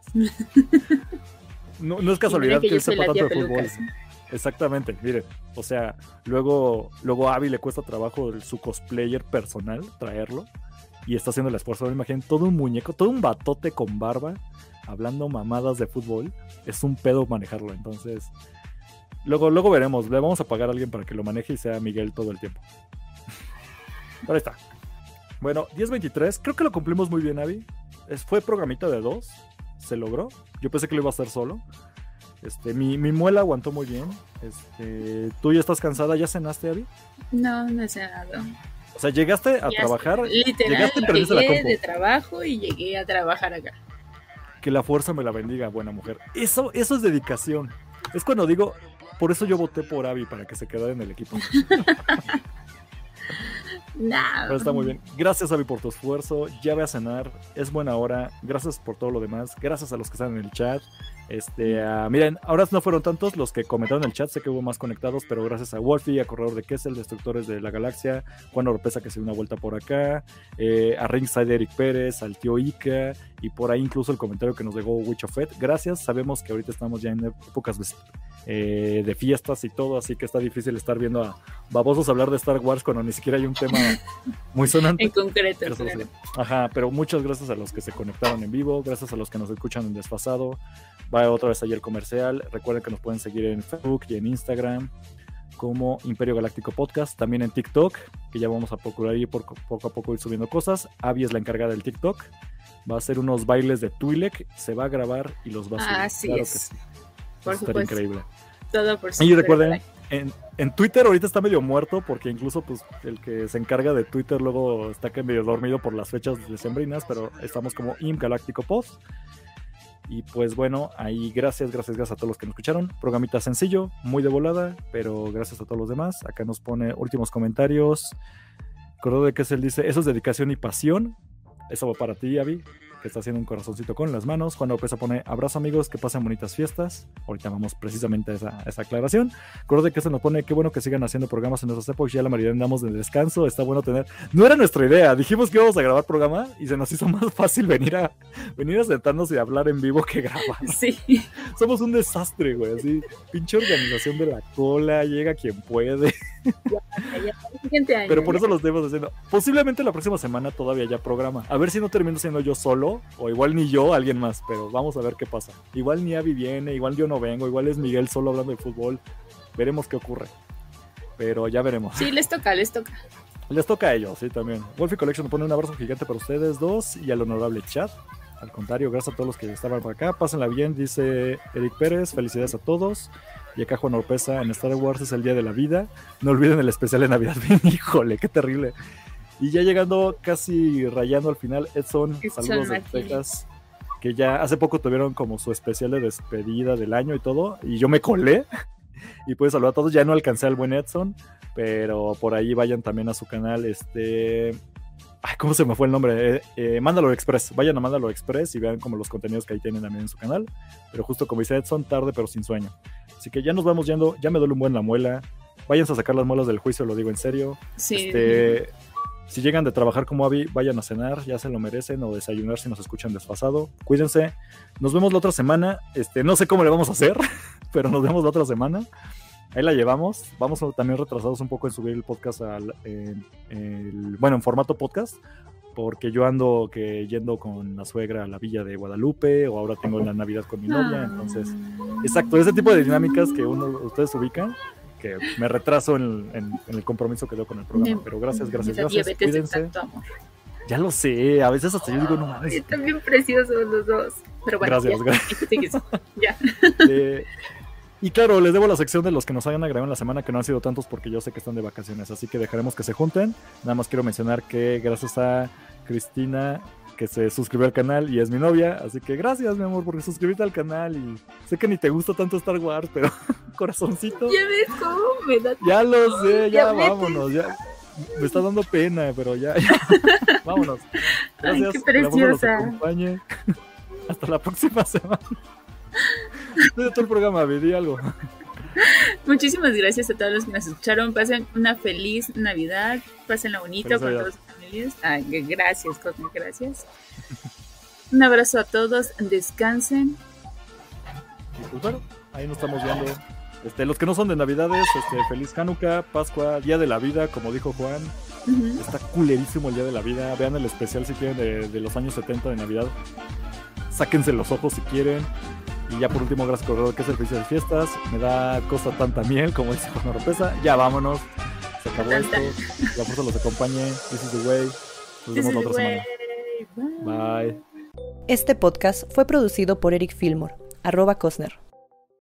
Speaker 2: no, no es casualidad que, que él sepa tanto de fútbol. Exactamente, miren, o sea, luego, luego a Abby le cuesta trabajo el, su cosplayer personal traerlo y está haciendo el esfuerzo. Me imagino todo un muñeco, todo un batote con barba, hablando mamadas de fútbol, es un pedo manejarlo. Entonces, luego, luego veremos, le vamos a pagar a alguien para que lo maneje y sea Miguel todo el tiempo. Pero ahí está. Bueno, diez veintitrés, creo que lo cumplimos muy bien, Abby. Es, fue programita de dos, se logró. Yo pensé que lo iba a hacer solo. Este, mi, mi muela aguantó muy bien. Este, ¿tú ya estás cansada? ¿Ya cenaste, Abby?
Speaker 3: No, no he cenado.
Speaker 2: O sea, llegaste a ya trabajar.
Speaker 3: Literal,
Speaker 2: llegaste
Speaker 3: llegué la compu. de trabajo y llegué a trabajar acá.
Speaker 2: Que la fuerza me la bendiga, buena mujer. Eso, eso es dedicación. Es cuando digo, por eso yo voté por Abby, para que se quedara en el equipo.
Speaker 3: No.
Speaker 2: Pero está muy bien. Gracias, Abby, por tu esfuerzo. Ya voy a cenar. Es buena hora. Gracias por todo lo demás. Gracias a los que están en el chat. Este, uh, miren, ahora no fueron tantos los que comentaron en el chat. Sé que hubo más conectados, pero gracias a Wolfie, a Corredor de Kessel, Destructores de la Galaxia, Juan Oropesa que se dio una vuelta por acá, eh, a Ringside Eric Pérez, al tío Ica, y por ahí incluso el comentario que nos dejó Witch of Fed. Gracias. Sabemos que ahorita estamos ya en épocas eh, de fiestas y todo, así que está difícil estar viendo a babosos hablar de Star Wars cuando ni siquiera hay un tema muy sonante.
Speaker 3: En concreto, claro.
Speaker 2: Ajá, pero muchas gracias a los que se conectaron en vivo, gracias a los que nos escuchan en desfasado. Va otra vez ayer comercial. Recuerden que nos pueden seguir en Facebook y en Instagram como Imperio Galáctico Podcast, también en TikTok, que ya vamos a procurar ir por, poco a poco ir subiendo cosas. Abby es la encargada del TikTok. Va a hacer unos bailes de Twi'lek, se va a grabar y los va a subir.
Speaker 3: Así
Speaker 2: claro
Speaker 3: es.
Speaker 2: Que sí.
Speaker 3: Por supuesto.
Speaker 2: Increíble.
Speaker 3: Todo por
Speaker 2: Y recuerden, en, en Twitter ahorita está medio muerto porque incluso pues el que se encarga de Twitter luego está que medio dormido por las fechas decembrinas, pero estamos como Im Galáctico Post. Y pues bueno, ahí gracias, gracias, gracias a todos los que nos escucharon. Programita sencillo, muy de volada, pero gracias a todos los demás. Acá nos pone últimos comentarios. Corredor de Kessel dice, eso es dedicación y pasión. Eso va para ti, Abby, que está haciendo un corazoncito con las manos. Juan López pone, abrazo amigos, que pasen bonitas fiestas. Ahorita vamos precisamente a esa, a esa aclaración. Corredor de Kessel nos pone, qué bueno que sigan haciendo programas en nuestras épocas. Ya la mayoría andamos de descanso, está bueno tener... No era nuestra idea, dijimos que íbamos a grabar programa y se nos hizo más fácil venir a venir a sentarnos y hablar en vivo que grabar.
Speaker 3: Sí.
Speaker 2: Somos un desastre, güey, así, pinche organización de la cola, llega quien puede.
Speaker 3: Ya, ya, siguiente año,
Speaker 2: pero por
Speaker 3: ya.
Speaker 2: eso lo estamos haciendo. Posiblemente la próxima semana todavía ya programa. A ver si no termino siendo yo solo, o igual ni yo, alguien más, pero vamos a ver qué pasa. Igual ni Abby viene, igual yo no vengo, igual es Miguel solo hablando de fútbol. Veremos qué ocurre. Pero ya veremos.
Speaker 3: Sí, les toca, les toca.
Speaker 2: Les toca a ellos, sí, también. Wolfie Collection pone un abrazo gigante para ustedes dos y al honorable chat. Al contrario, gracias a todos los que estaban por acá. Pásenla bien, dice Eric Pérez. Felicidades a todos. Y acá Juan Orpeza, en Star Wars es el día de la vida. No olviden el especial de Navidad. Híjole, qué terrible. Y ya llegando casi rayando al final, Edson,
Speaker 3: Edson
Speaker 2: saludos de
Speaker 3: Martínez.
Speaker 2: Texas. Que ya hace poco tuvieron como su especial de despedida del año y todo. Y yo me colé. Y pues saludar a todos. Ya no alcancé al buen Edson. Pero por ahí vayan también a su canal. Este... Ay, ¿cómo se me fue el nombre? Eh, eh, Mandalore Express. Vayan a Mandalore Express y vean como los contenidos que ahí tienen también en su canal. Pero justo como dice Edson, tarde pero sin sueño. Así que ya nos vamos yendo. Ya me duele un buen la muela. váyanse a sacar las muelas del juicio, lo digo en serio.
Speaker 3: Sí.
Speaker 2: Este, si llegan de trabajar como Abby, vayan a cenar, ya se lo merecen, o desayunar si nos escuchan desfasado. Cuídense. Nos vemos la otra semana. Este, no sé cómo le vamos a hacer, pero nos vemos la otra semana. Ahí la llevamos. Vamos a, también retrasados un poco en subir el podcast al, en, el, bueno, en formato podcast, porque yo ando que yendo con la suegra a la villa de Guadalupe, o ahora tengo la Navidad con mi novia, entonces, exacto, ese tipo de dinámicas que uno, ustedes ubican, que me retraso en, en, en el compromiso que doy con el programa, pero gracias, gracias, gracias, cuídense. Ya lo sé, a veces hasta yo digo, no mames.
Speaker 3: Están bien preciosos los dos, pero bueno,
Speaker 2: gracias,
Speaker 3: ya,
Speaker 2: gracias.
Speaker 3: ya.
Speaker 2: Eh, Y claro, les debo la sección de los que nos hayan agregado en la semana, que no han sido tantos porque yo sé que están de vacaciones, así que dejaremos que se junten. Nada más quiero mencionar que gracias a Cristina, que se suscribió al canal y es mi novia, así que gracias, mi amor, por suscribirte al canal. Y sé que ni te gusta tanto Star Wars, pero corazoncito.
Speaker 3: Ya ves cómo me da.
Speaker 2: Ya lo sé, ya,
Speaker 3: ya
Speaker 2: vámonos, ya. Me está dando pena, pero ya, ya. Vámonos. Gracias.
Speaker 3: Ay, qué preciosa.
Speaker 2: Que nos acompañe. Hasta la próxima semana. De todo el programa, di algo.
Speaker 3: Muchísimas gracias a todos los que nos escucharon. Pasen una feliz Navidad. Pásenla bonito feliz con Navidad. Todas sus familias. Ay, gracias, Cosme, gracias. Un abrazo a todos. Descansen.
Speaker 2: Y pues bueno, ahí nos estamos viendo. Este, los que no son de Navidades, este, feliz Hanukkah, Pascua, Día de la Vida, como dijo Juan. Uh-huh. Está culerísimo el Día de la Vida. Vean el especial si quieren de, de los años setenta de Navidad. Sáquense los ojos si quieren. Y ya por último, gracias Corredor, que es el servicio de fiestas. Me da cosa tanta miel, como dice Juan Oropesa. Ya vámonos. Se acabó esto. La fuerza los acompañe. This is the way. Nos vemos la otra semana. Bye.
Speaker 1: Este podcast fue producido por Eric Fillmore, arroba Cosner.